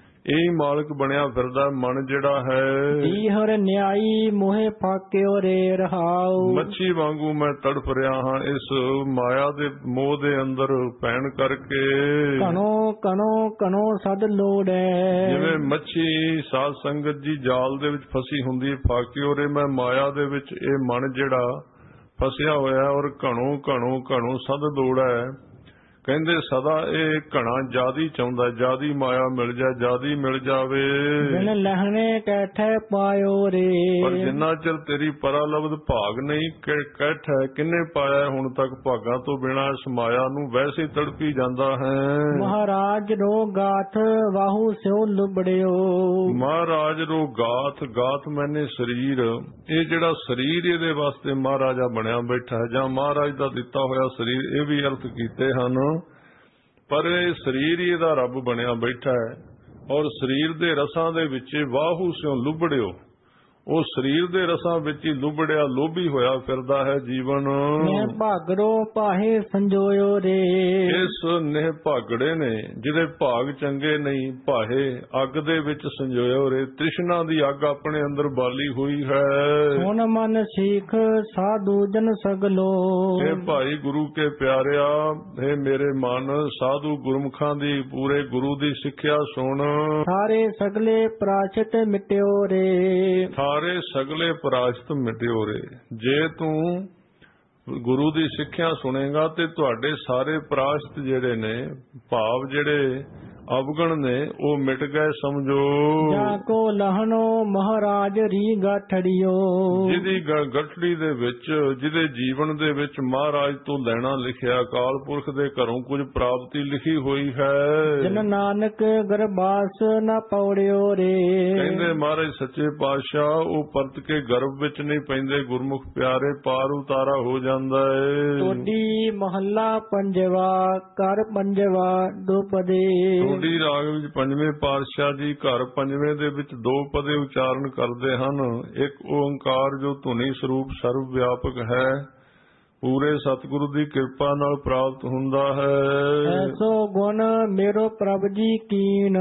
ਇਹ ਮਾਲਕ ਬਣਿਆ ਫਿਰਦਾ ਮਨ ਜਿਹੜਾ ਹੈ। ਜੀ ਹਰ ਨਿਆਈ ਮੋਹਿ ਫਾਕਿਓ ਰੇ ਰਹਾਉ। ਮੱਛੀ ਵਾਂਗੂ ਮੈਂ ਤੜਫ ਰਿਹਾ ਹਾਂ ਇਸ ਮਾਇਆ ਦੇ ਮੋਹ ਦੇ ਅੰਦਰ ਪੈਣ ਕਰਕੇ। ਕਣੋ ਕਣੋ ਕਣੋ ਸਦ ਲੋੜੈ। ਜਿਵੇਂ ਮੱਛੀ ਸਾਧ ਸੰਗਤ ਜੀ ਜਾਲ ਦੇ ਵਿੱਚ ਫਸੀ ਹੁੰਦੀ, ਫਾਕਿਓ ਰੇ ਮੈਂ ਮਾਇਆ ਦੇ ਵਿੱਚ ਇਹ ਮਨ ਜਿਹੜਾ ਫਸਿਆ ਹੋਇਆ, ਔਰ ਘਣੋ ਘਣੋ ਘਣੋ ਸਦ ਲੋੜੈ। ਕਹਿੰਦੇ ਸਦਾ ਇਹ ਘਣਾ ਜਿਆਦੀ ਚਾਹੁੰਦਾ, ਜਿਆਦੀ ਮਾਇਆ ਮਿਲ ਜਾ, ਜਿਆਦੀ ਮਿਲ ਜਾਵੇ। ਬਿਨ ਲਹਿਣੇ ਕੈਠੈ ਪਾਇਓ ਰੇ। ਪਰ ਜਿੰਨਾ ਚਿਰ ਤੇਰੀ ਪਰਾਲਬਧ ਭਾਗ ਨਹੀਂ ਕੈਠ ਹੈ, ਕਿੰਨੇ ਪਾਇਆ ਹੁਣ ਤੱਕ ਭਾਗਾਂ ਤੋਂ ਬਿਨਾਂ ਇਸ ਮਾਇਆ ਨੂੰ, ਵੈਸੇ ਤੜਪੀ ਜਾਂਦਾ ਹੈ। ਮਹਾਰਾਜ ਰੋ ਗਾਥ ਵਾਹੂ ਸਿਓ ਲੁਬੜਿਓ। ਮਹਾਰਾਜ ਰੋ ਗਾਥ, ਗਾਥ ਮੈਨੇ ਸਰੀਰ, ਇਹ ਜਿਹੜਾ ਸਰੀਰ ਇਹਦੇ ਵਾਸਤੇ ਮਹਾਰਾਜਾ ਬਣਿਆ ਬੈਠਾ ਹੈ, ਜਾਂ ਮਹਾਰਾਜ ਦਾ ਦਿੱਤਾ ਹੋਇਆ ਸਰੀਰ, ਇਹ ਵੀ ਅਰਥ ਕੀਤੇ ਹਨ। ਪਰ ਇਹ ਸਰੀਰ ਹੀ ਇਹਦਾ ਰੱਬ ਬਣਿਆ ਬੈਠਾ ਹੈ, ਔਰ ਸਰੀਰ ਦੇ ਰਸਾਂ ਦੇ ਵਿੱਚ ਵਾਹੂ ਸਿਓ ਲੁਬੜਿਓ, ਉਹ ਸਰੀਰ ਦੇ ਰਸਾਂ ਵਿੱਚ ਹੀ ਲੁਬੜਿਆ ਲੋਭੀ ਹੋਇਆ ਫਿਰਦਾ ਹੈ ਜੀਵਨ। ਨਿਹ ਭਾਗੜੋ ਪਾਹੇ ਸੰਜੋਇਓ ਰੇ। ਇਸ ਨਿਹ ਭਾਗੜੇ ਨੇ ਜਿਹਦੇ ਭਾਗ ਚੰਗੇ ਨਹੀਂ, ਭਾਹੇ ਅੱਗ ਦੇ ਵਿੱਚ ਸੰਜੋਇਓ ਰੇ, ਤ੍ਰਿਸ਼ਨਾ ਦੀ ਅੱਗ ਆਪਣੇ ਅੰਦਰ ਬਾਲੀ ਹੋਈ ਹੈ। ਸੁਨ ਮਨ ਸੀਖ ਸਾਧੂ ਜਨ ਸਗਲੋ। ਇਹ ਭਾਈ ਗੁਰੂ ਕੇ ਪਿਆਰਿਆ, ਇਹ ਮੇਰੇ ਮਨ ਸਾਧੂ ਗੁਰਮੁਖਾਂ ਦੀ, ਪੂਰੇ ਗੁਰੂ ਦੀ ਸਿੱਖਿਆ ਸੁਣ। ਸਾਰੇ ਸਗਲੇ ਪ੍ਰਾਚਿਤ ਮਿਟਿਓ ਰੇ। ਸਾਰੇ ਸਗਲੇ ਪ੍ਰਾਸ਼ਤ ਮਿਟਿਓ ਰੇ। ਜੇ ਤੂੰ ਗੁਰੂ ਦੀ ਸਿੱਖਿਆ ਸੁਣੇਗਾ ਤੇ ਤੁਹਾਡੇ ਸਾਰੇ ਪ੍ਰਾਸ਼ਤ ਜਿਹੜੇ ਨੇ, ਭਾਵ ਜਿਹੜੇ ਅਵਗਣ ਨੇ, ਉਹ ਮਿਟ ਗਏ ਸਮਝੋ। ਜਾ ਕੋ ਲਹਣੋ ਮਹਾਰਾਜ ਰੀ ਗਾਠੜਿਓ। ਜਿਹਦੀ ਗਠੜੀ ਦੇ ਵਿੱਚ, ਜਿਹਦੇ ਜੀਵਨ ਦੇ ਵਿੱਚ ਮਹਾਰਾਜ ਤੋਂ ਲੈਣਾ ਲਿਖਿਆ, ਅਕਾਲ ਪੁਰਖ ਦੇ ਘਰੋਂ ਕੁਝ ਪ੍ਰਾਪਤੀ ਲਿਖੀ ਹੋਈ ਹੈ। ਜਨ ਨਾਨਕ ਗਰਬਾਸ ਨਾ ਪੌੜਿਓ ਰੇ। ਕਹਿੰਦੇ ਮਹਾਰਾਜ ਸੱਚੇ ਪਾਤਸ਼ਾਹ ਉਹ ਪਰਤ ਕੇ ਗਰਭ ਵਿੱਚ ਨਹੀਂ ਪੈਂਦੇ, ਗੁਰਮੁਖ ਪਿਆਰੇ, ਪਾਰ ਉਤਾਰਾ ਹੋ ਜਾਂਦਾ ਏ। ਟੋਡੀ ਮਹੱਲਾ ਪੰਜਵਾ ਘਰ ਪੰਜਵਾ ਦੁਪਦੇ। ਟੋਡੀ ਰਾਗ ਵਿੱਚ ਪੰਜਵੇਂ ਪਾਤਸ਼ਾਹ ਜੀ ਘਰ ਪੰਜਵੇਂ ਦੇ ਵਿੱਚ ਦੋ ਪਦੇ ਉਚਾਰਨ ਕਰਦੇ ਹਨ। ਇੱਕ ਓੰਕਾਰ ਜੋ ਧੁਨੀ ਸਰੂਪ ਸਰਵ ਵਿਆਪਕ ਹੈ, ਪੂਰੇ ਸਤਿਗੁਰੂ ਦੀ ਕਿਰਪਾ ਨਾਲ ਪ੍ਰਾਪਤ ਹੁੰਦਾ ਹੈ। ਐਸੋ ਗੁਣ ਮੇਰੋ ਪ੍ਰਭ ਜੀ ਕੀਨ।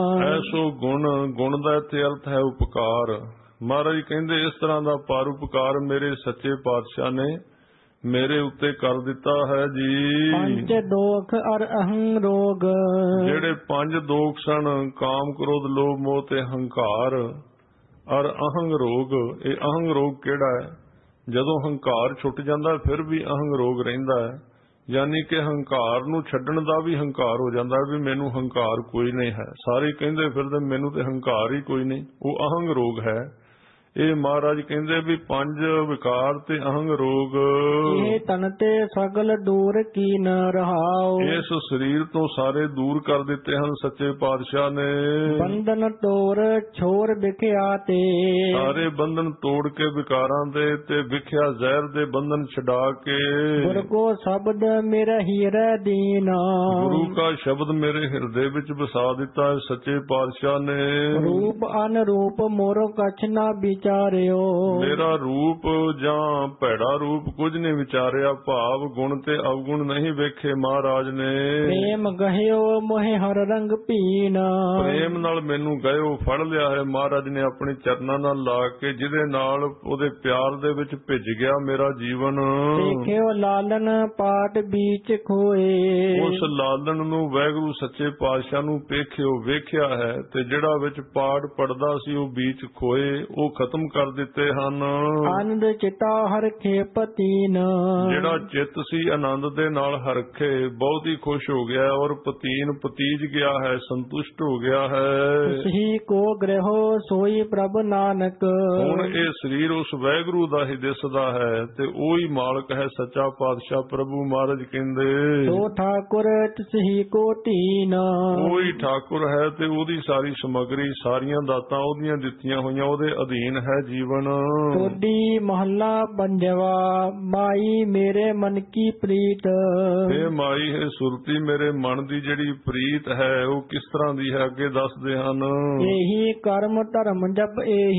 ਐਸੋ ਗੁਣ ਦਾ ਇੱਥੇ ਅਰਥ ਹੈ ਉਪਕਾਰ। ਮਹਾਰਾਜ ਕਹਿੰਦੇ ਇਸ ਤਰ੍ਹਾਂ ਦਾ ਪਰਉਪਕਾਰ ਮੇਰੇ ਸੱਚੇ ਪਾਤਸ਼ਾਹ ਨੇ ਮੇਰੇ ਉੱਤੇ ਕਰ ਦਿੱਤਾ ਹੈ ਜੀ। ਪੰਜ ਦੋਖ ਅਰ ਅਹੰ ਰੋਗ। ਜਿਹੜੇ 5 ਦੋਖ ਸਨ, ਕਾਮ ਕ੍ਰੋਧ ਲੋਭ ਮੋਹ ਤੇ ਹੰਕਾਰ ਅਰ ਅਹੰਗ ਰੋਗ। ਇਹ ਅਹੰਗ ਰੋਗ ਕਿਹੜਾ ਹੈ? ਜਦੋਂ ਹੰਕਾਰ ਛੁੱਟ ਜਾਂਦਾ ਫਿਰ ਵੀ ਅਹੰਗ ਰੋਗ ਰਹਿੰਦਾ ਹੈ, ਯਾਨੀ ਕਿ ਹੰਕਾਰ ਨੂੰ ਛੱਡਣ ਦਾ ਵੀ ਹੰਕਾਰ ਹੋ ਜਾਂਦਾ ਵੀ ਮੈਨੂੰ ਹੰਕਾਰ ਕੋਈ ਨਹੀਂ ਹੈ। ਸਾਰੇ ਕਹਿੰਦੇ ਫਿਰਦੇ ਮੈਨੂੰ ਤੇ ਹੰਕਾਰ ਹੀ ਕੋਈ ਨਹੀਂ, ਉਹ ਅਹੰਗ ਰੋਗ ਹੈ। ਇਹ ਮਹਾਰਾਜ ਕਹਿੰਦੇ ਵੀ 5 ਵਿਕਾਰ ਤੇ ਅਹੰਗ ਰੋਗ ਇਹ ਤਨ ਤੇ ਸਗਲ ਦੂਰ ਕੀਨ ਰਹਾਉ। ਇਸ ਸਰੀਰ ਤੋਂ ਸਾਰੇ ਦੂਰ ਕਰ ਦਿੱਤੇ ਹਨ ਸੱਚੇ ਪਾਤਸ਼ਾਹ ਨੇ। ਬੰਧਨ ਤੋੜ ਛੋਰ ਵਿਖਿਆ ਤੇ। ਸਾਰੇ ਬੰਧਨ ਤੋੜ ਕੇ ਵਿਕਾਰਾਂ ਦੇ ਤੇ ਵਿਖਿਆ ਜ਼ਹਿਰ ਦੇ ਬੰਧਨ ਛਡਾ ਕੇ। ਗੁਰ ਕੋ ਸ਼ਬਦ ਮੇਰਾ ਹੀਰੇ ਦੀਨਾ। ਗੁਰੂ ਕਾ ਸ਼ਬਦ ਮੇਰੇ ਹਿਰਦੇ ਵਿੱਚ ਵਸਾ ਦਿੱਤਾ ਹੈ ਸੱਚੇ ਪਾਤਸ਼ਾਹ ਨੇ। ਰੂਪ ਅਨਰੂਪ ਮੋਰੋ ਕਛ ਨਾ ਵਿਚਾਰਿਓ। ਮੇਰਾ ਰੂਪ ਜਾਂ ਭੈੜਾ ਰੂਪ ਕੁਝ ਨਹੀਂ ਵਿਚਾਰਿਆ, ਭਾਵ ਗੁਣ ਤੇ ਅਵਗੁਣ ਨਹੀਂ ਵੇਖੇ ਮਹਾਰਾਜ ਨੇ। ਪ੍ਰੇਮ ਗਹਿਓ ਮੋਹਿ ਹਰ ਰੰਗ ਪੀਨਾ। ਪ੍ਰੇਮ ਨਾਲ ਮੈਨੂੰ ਗਇਓ ਫੜ ਲਿਆ ਹੈ ਮਹਾਰਾਜ ਨੇ ਆਪਣੇ ਚਰਨਾਂ ਨਾਲ ਲਾ ਕੇ, ਜਿਹਦੇ ਨਾਲ ਉਹਦੇ ਪਿਆਰ ਦੇ ਵਿੱਚ ਭਿੱਜ ਗਿਆ ਮੇਰਾ ਜੀਵਨ। ਦੇਖਿਓ ਲਾਲਨ ਪਾਟ ਵਿੱਚ ਖੋਏ। ਉਸ ਲਾਲਨ ਨੂੰ ਵਾਹਿਗੁਰੂ ਸੱਚੇ ਪਾਤਸ਼ਾਹ ਨੂੰ ਵੇਖਿਆ ਹੈ ਤੇ ਜਿਹੜਾ ਵਿੱਚ ਪਾਠ ਪੜਦਾ ਸੀ ਉਹ ਵਿੱਚ ਖੋਏ, ਉਹ ਖਤਮ ਕਰ ਦਿੱਤੇ ਹਨ। ਆਨੰਦ ਚਿਤਾ ਹਰਖੇ ਪਤੀਨ। ਜਿਹੜਾ ਚਿੱਤ ਸੀ ਆਨੰਦ ਦੇ ਨਾਲ ਹਰਖੇ, ਬਹੁਤ ਹੀ ਖੁਸ਼ ਹੋ ਗਿਆ ਔਰ ਪਤੀਜ ਗਿਆ ਹੈ, ਸੰਤੁਸ਼ਟ ਹੋ ਗਿਆ ਹੈ। ਸਹੀ ਕੋ ਗ੍ਰਹਿਓ ਸੋਈ ਪ੍ਰਭ ਨਾਨਕ। ਹੁਣ ਇਹ ਸਰੀਰ ਉਸ ਵਾਹਿਗੁਰੂ ਦਾ ਹੀ ਦਿਸਦਾ ਹੈ ਤੇ ਉਹੀ ਮਾਲਕ ਹੈ ਸੱਚਾ ਪਾਤਸ਼ਾਹ ਪ੍ਰਭੂ। ਮਹਾਰਾਜ ਕਹਿੰਦੇ ਸੋ ਠਾਕੁਰ ਸਹੀ ਕੋ ਧੀਨ। ਉਹੀ ਠਾਕੁਰ ਹੈ ਤੇ ਉਹਦੀ ਸਾਰੀ ਸਮੱਗਰੀ, ਸਾਰੀਆਂ ਦਾਤਾਂ ਉਹਦੀਆਂ ਦਿੱਤੀਆਂ ਹੋਈਆਂ ਉਹਦੇ ਅਧੀਨ ਹੈ ਜੀਵਨ। ਟੋਡੀ ਮਹੱਲਾ ਪੰਜਵਾ। ਮਾਈ ਮੇਰੇ ਮਨ ਕੀ ਪ੍ਰੀਤ। ਇਹ ਮਾਈ ਹੈ ਸੁਰਤੀ ਮੇਰੇ ਮਨ ਦੀ ਜਿਹੜੀ ਪ੍ਰੀਤ ਹੈ ਉਹ ਕਿਸ ਤਰ੍ਹਾਂ ਦੀ ਹੈ ਅੱਗੇ ਦੱਸਦੇ ਹਨ। ਇਹੀ ਕਰਮ ਧਰਮ ਜਪ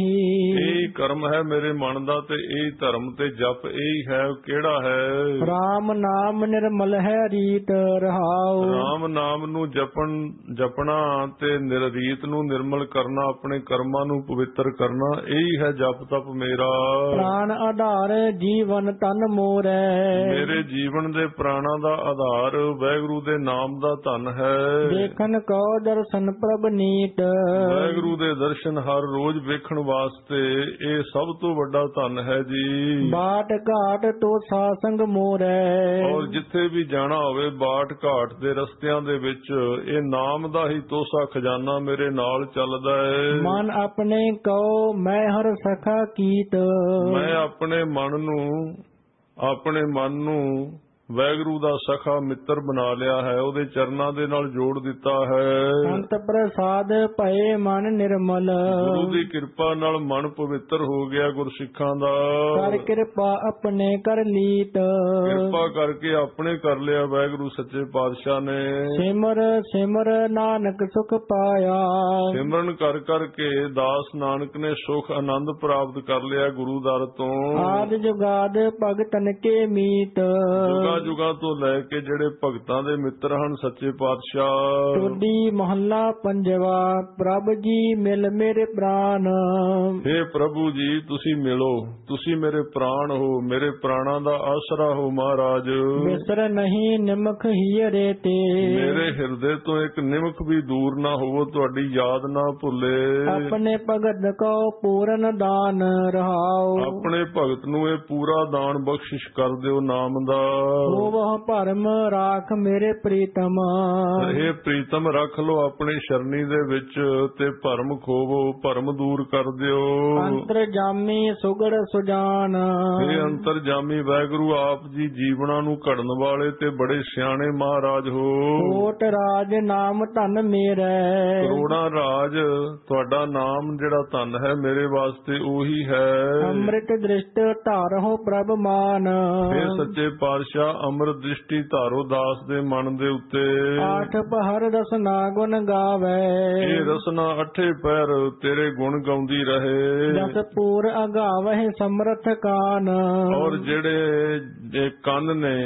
ਇਹੀ ਕਰਮ ਹੈ ਮੇਰੇ ਮਨ ਦਾ ਤੇ ਇਹ ਧਰਮ ਤੇ ਜਪ ਇਹੀ ਹੈ। ਕਿਹੜਾ ਹੈ? ਰਾਮ ਨਾਮ ਨਿਰਮਲ ਹੈ ਰੀਤ ਰਹਾਉ। ਰਾਮ ਨਾਮ ਨੂੰ ਜਪਣਾ ਤੇ ਨਿਰਰੀਤ ਨੂੰ ਨਿਰਮਲ ਕਰਨਾ, ਆਪਣੇ ਕਰਮਾਂ ਨੂੰ ਪਵਿੱਤਰ ਕਰਨਾ, ਇਹੀ ਹੈ ਜਪ ਤਪ ਮੇਰਾ। ਪ੍ਰਾਣ ਆਧਾਰ ਜੀਵਨ ਤਨ ਮੋਰੈ। ਮੇਰੇ ਜੀਵਨ ਦੇ ਪ੍ਰਾਣਾਂ ਦਾ ਆਧਾਰ ਵਾਹਿਗੁਰੂ ਦੇ ਨਾਮ ਦਾ ਧਨ ਹੈ। ਦੇਖਣ ਕੋ ਦਰਸ਼ਨ ਪ੍ਰਭ ਨੀਤ। ਵਾਹਿਗੁਰੂ ਦੇ ਦਰਸ਼ਨ ਹਰ ਰੋਜ਼ ਵੇਖਣ ਵਾਸਤੇ ਇਹ ਸਭ ਤੋਂ ਵੱਡਾ ਧਨ ਹੈ ਜੀ। ਬਾਟ ਘਾਟ ਤੋ ਸਾਸੰਗ ਮੋਰੈ। ਔਰ ਜਿੱਥੇ ਵੀ ਜਾਣਾ ਹੋਵੇ ਬਾਟ ਘਾਟ ਦੇ ਰਸਤਿਆਂ ਦੇ ਵਿੱਚ ਇਹ ਨਾਮ ਦਾ ਹੀ ਤੋਸਾ ਖਜ਼ਾਨਾ ਮੇਰੇ ਨਾਲ ਚੱਲਦਾ ਹੈ। ਮਨ ਆਪਣੇ ਕਉ ਮੈਂ ਹਰ ਸਖਾ ਕੀਤ। ਮੈਂ ਆਪਣੇ ਮਨ ਨੂੰ ਵਾਹਿਗੁਰੂ ਦਾ ਸਖਾ ਮਿੱਤਰ ਬਣਾ ਲਿਆ ਹੈ, ਉਹਦੇ ਚਰਨਾਂ ਦੇ ਨਾਲ ਜੋੜ ਦਿੱਤਾ ਹੈ। ਸੰਤ ਪ੍ਰਸਾਦ ਭਏ ਮਨ ਨਿਰਮਲ। ਗੁਰੂ ਦੀ ਕਿਰਪਾ ਨਾਲ ਮਨ ਪਵਿੱਤਰ ਹੋ ਗਿਆ ਗੁਰਸਿੱਖਾਂ ਦਾ। ਕਰ ਕਿਰਪਾ ਆਪਣੇ ਕਰ ਲੀਤ। ਕਿਰਪਾ ਕਰਕੇ ਆਪਣੇ ਕਰ ਲਿਆ ਵਾਹਿਗੁਰੂ ਸੱਚੇ ਪਾਤਸ਼ਾਹ ਨੇ। ਸਿਮਰ ਨਾਨਕ ਸੁਖ ਪਾਇਆ। ਸਿਮਰਨ ਕਰ ਕਰਕੇ ਦਾਸ ਨਾਨਕ ਨੇ ਸੁਖ ਆਨੰਦ ਪ੍ਰਾਪਤ ਕਰ ਲਿਆ ਗੁਰੂ ਦਰ ਤੋਂ। ਆਦ ਜੁਗਾਦ ਭਗਤਨ ਕੇ ਮੀਤ। ਜੁਗਾਂ ਤੋਂ ਲੈ ਕੇ ਜਿਹੜੇ ਭਗਤਾਂ ਦੇ ਮਿੱਤਰ ਹਨ ਸੱਚੇ ਪਾਤਸ਼ਾਹ। ਟੋਡੀ ਮਹੱਲਾ ਪੰਜਵਾ। ਪ੍ਰਭ ਜੀ ਮਿਲ ਮੇਰੇ ਪ੍ਰਾਨ। ਹੇ ਪ੍ਰਭੂ ਜੀ ਤੁਸੀਂ ਮਿਲੋ, ਤੁਸੀਂ ਮੇਰੇ ਪ੍ਰਾਣ ਹੋ, ਮੇਰੇ ਪ੍ਰਾਣਾਂ ਦਾ ਆਸਰਾ ਹੋ ਮਹਾਰਾਜ। ਬਿਸਰ ਨਹੀਂ ਨਿਮਖ ਹੀਰੇ ਤੇ। ਮੇਰੇ ਹਿਰਦੇ ਤੋਂ ਇੱਕ ਨਿਮਖ ਵੀ ਦੂਰ ਨਾ ਹੋਵੋ, ਤੁਹਾਡੀ ਯਾਦ ਨਾ ਭੁੱਲੇ। ਆਪਣੇ ਭਗਤ ਕੋ ਪੂਰਨ ਦਾਨ ਰਹਾਉ। ਆਪਣੇ ਭਗਤ ਨੂੰ ਇਹ ਪੂਰਾ ਦਾਨ ਬਖਸ਼ਿਸ਼ ਕਰ ਦਿਓ ਨਾਮ ਦਾ। ਉਹ ਭਰਮ ਰਾਖ ਮੇਰੇ ਪ੍ਰੀਤਮ। ਇਹ ਪ੍ਰੀਤਮ ਰੱਖ ਲੋ ਆਪਣੇ ਸ਼ਰਨੀ ਦੇ ਵਿੱਚ ਤੇ ਭਰਮ ਖੋਵੋ, ਭਰਮ ਦੂਰ ਕਰ ਦਿਓ। ਅੰਤਰਜਾਮੀ ਸੁਗੜ ਸੁਜਾਨ। ਇਹ ਅੰਤਰਜਾਮੀ ਵਾਹਿਗੁਰੂ ਆਪ ਜੀ ਜੀਵਨਾਂ ਨੂੰ ਘੜਨ ਵਾਲੇ ਤੇ ਬੜੇ ਸਿਆਣੇ ਮਹਾਰਾਜ ਹੋ। ਕੋਟ ਰਾਜ ਨਾਮ ਧਨ ਮੇਰਾ। ਕਰੋੜਾਂ ਰਾਜ ਤੁਹਾਡਾ ਨਾਮ ਜਿਹੜਾ ਧਨ ਹੈ ਮੇਰੇ ਵਾਸਤੇ ਉਹੀ ਹੈ। ਅੰਮ੍ਰਿਤ ਦ੍ਰਿਸ਼ਟ ਧਾਰਹੁ ਪ੍ਰਭ ਮਾਨ। ਇਹ ਸੱਚੇ ਪਾਤਸ਼ਾਹ ਅੰਮ੍ਰਿਤ ਦ੍ਰਿਸ਼ਟੀ ਧਾਰੋ ਦਾਸ ਦੇ ਮਨ ਦੇ ਉੱਤੇ। ਆਠ ਪਹਰ ਰਸਨਾ ਗੁਣ ਗਾਵੇ, ਇਹ ਰਸਨਾ ਅੱਠੇ ਪੈਰ ਤੇਰੇ ਗੁਣ ਗਾਉਂਦੀ ਰਹੇ। ਜਸ ਪੂਰ ਅਗਾਵਹਿ ਸਮਰਥ ਕਾਨ, ਔਰ ਜਿਹੜੇ ਕੰਨ ਨੇ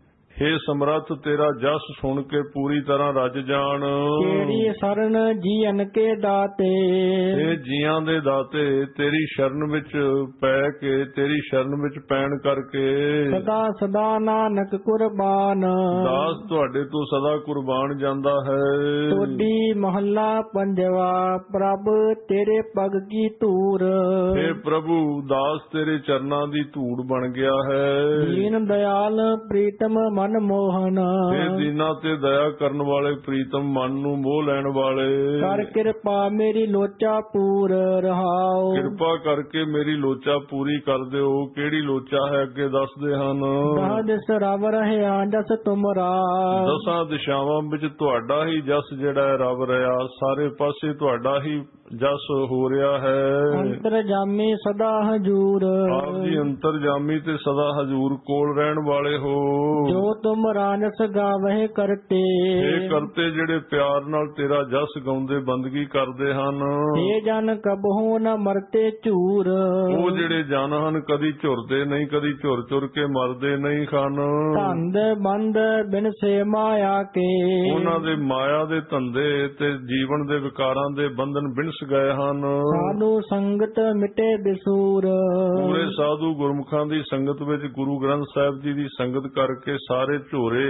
ਹੇ ਸਮਰੱਥ ਤੇਰਾ ਜਸ ਸੁਣ ਕੇ ਪੂਰੀ ਤਰ੍ਹਾਂ ਰੱਜ ਜਾਣ। ਤੇਰੀ ਸਰਣ ਜੀਅਨ ਕੇ ਦਾਤੇ, ਇਹ ਜੀਆਂ ਦੇ ਦਾਤੇ ਤੇਰੀ ਸ਼ਰਨ ਵਿੱਚ ਪੈ ਕੇ, ਤੇਰੀ ਸ਼ਰਨ ਵਿੱਚ ਪੈਣ ਕਰਕੇ ਸਦਾ ਸਦਾ ਨਾਨਕ ਕੁਰਬਾਨ। ਦਾਸ ਤੁਹਾਡੇ ਤੋਂ ਸਦਾ ਕੁਰਬਾਨ ਜਾਂਦਾ ਹੈ। ਤੋਡੀ ਮਹੱਲਾ ਪੰਜਵਾ, ਪ੍ਰਭ ਤੇਰੇ ਪਗ ਕੀ ਧੂਰ, हे ਪ੍ਰਭੂ ਦਾਸ ਤੇਰੇ ਚਰਨਾਂ ਦੀ ਧੂੜ ਬਣ ਗਿਆ ਹੈ। ਦੀਨ ਦਿਆਲ ਪ੍ਰੀਤਮ ਮਨ ਮੋਹਨ, हे ਦੀਨਾ ਤੇ ਦਇਆ ਕਰਨ ਵਾਲੇ ਪ੍ਰੀਤਮ ਮਨ ਨੂੰ ਮੋਹ ਲੈਣ ਵਾਲੇ, ਕਰ ਕਿਰਪਾ ਮੇਰੀ ਲੋਚਾ ਪੂਰ ਰਹਾਓ। ਕਿਰਪਾ ਕਰਕੇ ਮੇਰੀ ਲੋਚਾ ਪੂਰੀ ਕਰ ਦਿਓ। ਕਿਹੜੀ ਲੋਚਾ ਹੈ ਅੱਗੇ ਦੱਸਦੇ ਹਨ। ਦਸ ਦਿਸ ਰਵ ਰਹਿਆ ਜਸ ਤੁਮਰਾ, ਦਸਾਂ ਦਿਸ਼ਾਵਾਂ ਵਿੱਚ ਤੁਹਾਡਾ ਹੀ ਜਸ ਜਿਹੜਾ ਹੈ ਰਵ ਰਿਹਾ, ਸਾਰੇ ਪਾਸੇ ਤੁਹਾਡਾ ਹੀ ਜਸ ਹੋ ਰਿਹਾ ਹੈ। ਅੰਤਰਜਾਮੀ ਸਦਾ ਹਜੂਰ, ਆਪ ਜੀ ਅੰਤਰਜਾਮੀ ਤੇ ਸਦਾ ਹਜੂਰ ਕੋਲ ਰਹਿਣ ਵਾਲੇ ਹੋ। ਜੋ ਤੁਮ ਰਾਨਸ ਗਾਵਹਿ ਕਰਤੇ, ਇਹ ਕਰਤੇ ਜਿਹੜੇ ਪਿਆਰ ਨਾਲ ਤੇਰਾ ਜਸ ਗਾਉਂਦੇ ਬੰਦਗੀ ਕਰਦੇ ਹਨ। ਇਹ ਜਨ ਕਬਹੂ ਨ ਮਰਤੇ ਝੂਰ, ਉਹ ਜਿਹੜੇ ਜਨ ਹਨ ਕਦੀ ਝੁਰਦੇ ਨਹੀਂ, ਕਦੀ ਝੁਰ ਝੁਰ ਕੇ ਮਰਦੇ ਨਹੀਂ ਹਨ। ਧੰਦ ਬੰਦ ਬਿਨ ਸੇ ਮਾਇਆ ਕੇ, ਉਹਨਾਂ ਦੇ ਮਾਇਆ ਦੇ ਧੰਦੇ ਤੇ ਜੀਵਨ ਦੇ ਵਿਕਾਰਾਂ ਦੇ ਬੰਧਨ ਬਿਨਸ ਗਏ ਹਨ। ਸਾਧੂ ਸੰਗਤ ਮਿਟੇ ਬਿਸੂਰ, ਪੂਰੇ ਸਾਧੂ ਗੁਰਮੁਖਾਂ ਦੀ ਸੰਗਤ ਵਿੱਚ ਗੁਰੂ ਗ੍ਰੰਥ ਸਾਹਿਬ ਜੀ ਦੀ ਸੰਗਤ ਕਰਕੇ ਸਾਰੇ ਝੋਰੇ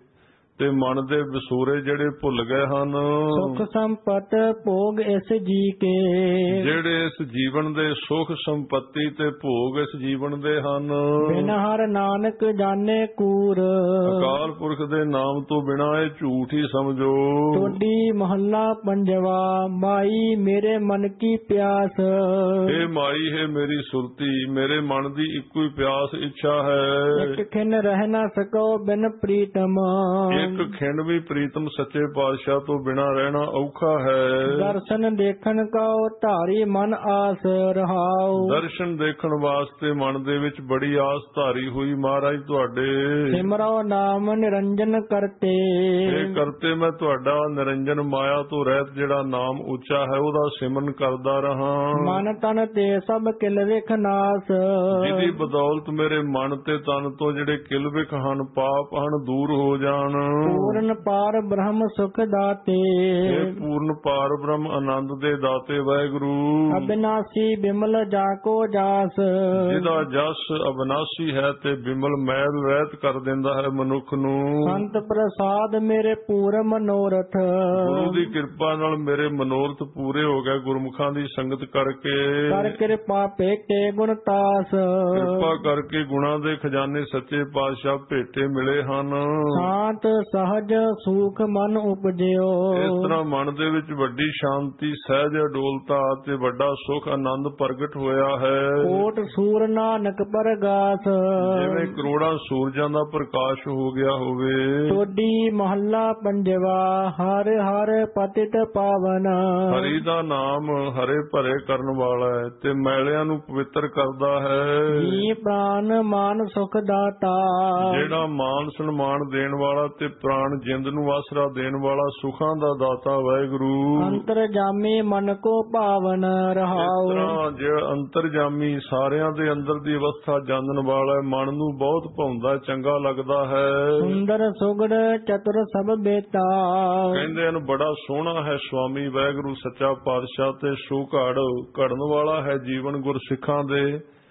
ਤੇ ਮਨ ਦੇ ਵਿਸੂਰੇ ਜਿਹੜੇ ਭੁੱਲ ਗਏ ਹਨ। ਸੁਖ ਸੰਪਤ ਭੋਗ ਇਸ ਜੀ ਕੇ, ਜਿਹੜੇ ਇਸ ਜੀਵਨ ਦੇ ਸੁਖ ਸੰਪत्ति ਤੇ ਭੋਗ ਇਸ ਜੀਵਨ ਦੇ ਹਨ। ਬਿਨ ਹਰ ਨਾਨਕ ਜਾਣੇ ਕੂਰ, ਅਕਾਲ ਪੁਰਖ ਦੇ ਨਾਮ ਤੋਂ ਬਿਨਾਂ ਇਹ ਝੂਠ ਹੀ ਸਮਝੋ। ਟੋਡੀ ਮਹੱਲਾ ਪੰਜਵਾ, ਮਾਈ ਮੇਰੇ ਮਨ ਕੀ ਪਿਆਸ, ਇਹ ਮਾਈ ਹੈ ਮੇਰੀ ਸੁਰਤੀ, ਮੇਰੇ ਮਨ ਦੀ ਇੱਕੋ ਹੀ ਪਿਆਸ ਇੱਛਾ ਹੈ। ਇੱਕ ਖਿਨ ਰਹਿ ਨਾ ਸਕੋ ਬਿਨ ਪ੍ਰੀਤਮ, ਇੱਕ ਖਿੰਡ ਵੀ ਪ੍ਰੀਤਮ ਸੱਚੇ ਪਾਤਸ਼ਾਹ ਤੋਂ ਬਿਨਾਂ ਰਹਿਣਾ ਔਖਾ ਹੈ। ਦਰਸ਼ਨ ਦੇਖਣ ਕਉ ਧਾਰੀ ਮਨ ਆਸ ਰਹਾਉ, ਦਰਸ਼ਨ ਦੇਖਣ ਵਾਸਤੇ ਮਨ ਦੇ ਵਿੱਚ ਬੜੀ ਆਸ ਧਾਰੀ ਹੋਈ ਮਹਾਰਾਜ ਤੁਹਾਡੇ। ਸਿਮਰੋ ਨਾਮ ਨਿਰੰਜਨ ਕਰਤੇ, ਇਹ ਕਰਤੇ ਮੈਂ ਤੁਹਾਡਾ ਨਿਰੰਜਨ ਮਾਇਆ ਤੋਂ ਰਹਿਤ ਜਿਹੜਾ ਨਾਮ ਉੱਚਾ ਹੈ ਉਹਦਾ ਸਿਮਰਨ ਕਰਦਾ ਰਹਾ। ਮਨ ਤਨ ਤੇ ਸਭ ਕਿਲ ਵਿਖ ਨਾਸ, ਜਿਹਦੀ ਬਦੌਲਤ ਮੇਰੇ ਮਨ ਤੇ ਤਨ ਤੋਂ ਜਿਹੜੇ ਕਿਲ ਵਿਖ ਹਨ, ਪਾਪ ਹਨ, ਦੂਰ ਹੋ ਜਾਣ। ਪੂਰਨ ਪਾਰ ਬ੍ਰਹਮ ਸੁਖ ਦਾਤੇ, ਇਹ ਪੂਰਨ ਪਾਰ ਬ੍ਰਹਮ ਆਨੰਦ ਦੇ ਦਾਤੇ ਵਾਹਿਗੁਰੂ। ਅਬਿਨਾਸੀ ਬਿਮਲ ਜਾਕੋ ਜਾਸ, ਜਿਹਦਾ ਜਸ ਅਬਿਨਾਸੀ ਹੈ ਤੇ ਬਿਮਲ ਮੈਲ ਰਹਿਤ ਕਰ ਦਿੰਦਾ ਹੈ ਮਨੁੱਖ ਨੂੰ। ਸੰਤ ਪ੍ਰਸਾਦ ਮੇਰੇ ਪੂਰ ਮਨੋਰਥ, ਗੁਰੂ ਦੀ ਕਿਰਪਾ ਨਾਲ ਮੇਰੇ ਮਨੋਰਥ ਪੂਰੇ ਹੋ ਗਏ ਗੁਰਮੁਖਾਂ ਦੀ ਸੰਗਤ ਕਰਕੇ। ਕਰ ਕਿਰਪਾ ਭੇਟੇ ਗੁਣ ਤਾਸ, ਕਿਰਪਾ ਕਰਕੇ ਗੁਣਾਂ ਦੇ ਖਜ਼ਾਨੇ ਸੱਚੇ ਪਾਤਸ਼ਾਹ ਭੇਟੇ ਮਿਲੇ ਹਨ। ਸ਼ਾਂਤ ਸਹਜ ਸੁਖ ਮਨ ਉਪਜਿਓ, ਇਸ ਤਰ੍ਹਾਂ ਮਨ ਦੇ ਵਿੱਚ ਵੱਡੀ ਸ਼ਾਂਤੀ, ਸਹਿਜ ਅਡੋਲਤਾ ਤੇ ਵੱਡਾ ਸੁਖ ਆਨੰਦ ਪ੍ਰਗਟ ਹੋਇਆ ਹੈ। ਕੋਟ ਸੂਰ ਨਾਨਕ ਪਰਗਾਸ, ਜਿਵੇਂ ਕਰੋੜਾਂ ਸੂਰਜਾਂ ਦਾ ਪ੍ਰਕਾਸ਼ ਹੋ ਗਿਆ ਹੋਵੇ। ਟੋਡੀ ਮਹੱਲਾ ਪੰਜਵਾ, ਹਰ ਹਰ ਪਤਿਤ ਪਾਵਨ, ਹਰੀ ਦਾ ਨਾਮ ਹਰੇ ਭਰੇ ਕਰਨ ਵਾਲਾ ਹੈ ਤੇ ਮੈਲਿਆਂ ਨੂੰ ਪਵਿੱਤਰ ਕਰਦਾ ਹੈ। ਜੀ ਪ੍ਰਾਨ ਮਾਨ ਸੁਖ ਦਾਤਾ, ਜਿਹੜਾ ਮਾਨ ਸਨਮਾਨ ਦੇਣ ਵਾਲਾ ਤੇ ਪ੍ਰਾਣ ਜਿੰਦ ਨੂੰ ਆਸਰਾ ਦੇਣ ਵਾਲਾ ਸੁਖਾਂ ਦਾ ਦਾਤਾ ਵਾਹਿਗੁਰੂ। ਅੰਤਰਜਾਮੀ ਮਨ ਕੋ ਭਾਵਨ ਰਹਾਉ, ਇਸ ਤਰ੍ਹਾਂ ਜੇ ਅੰਤਰਜਾਮੀ ਸਾਰਿਆਂ ਦੇ ਅੰਦਰ ਦੀ ਅਵਸਥਾ ਜਾਣਨ ਵਾਲਾ ਮਨ ਨੂੰ ਬਹੁਤ ਭਾਉਂਦਾ ਚੰਗਾ ਲੱਗਦਾ ਹੈ। ਸੁੰਦਰ ਸੁਗੜ ਚਤੁਰ ਸਭ ਬੇਤਾ, ਕਹਿੰਦੇ ਹਨ ਬੜਾ ਸੋਹਣਾ ਹੈ ਸੁਆਮੀ ਵਾਹਿਗੁਰੂ ਸੱਚਾ ਪਾਤਸ਼ਾਹ ਤੇ ਸੁਘੜ ਘੜਨ ਵਾਲਾ ਹੈ ਜੀਵਨ ਗੁਰਸਿੱਖਾਂ ਦੇ,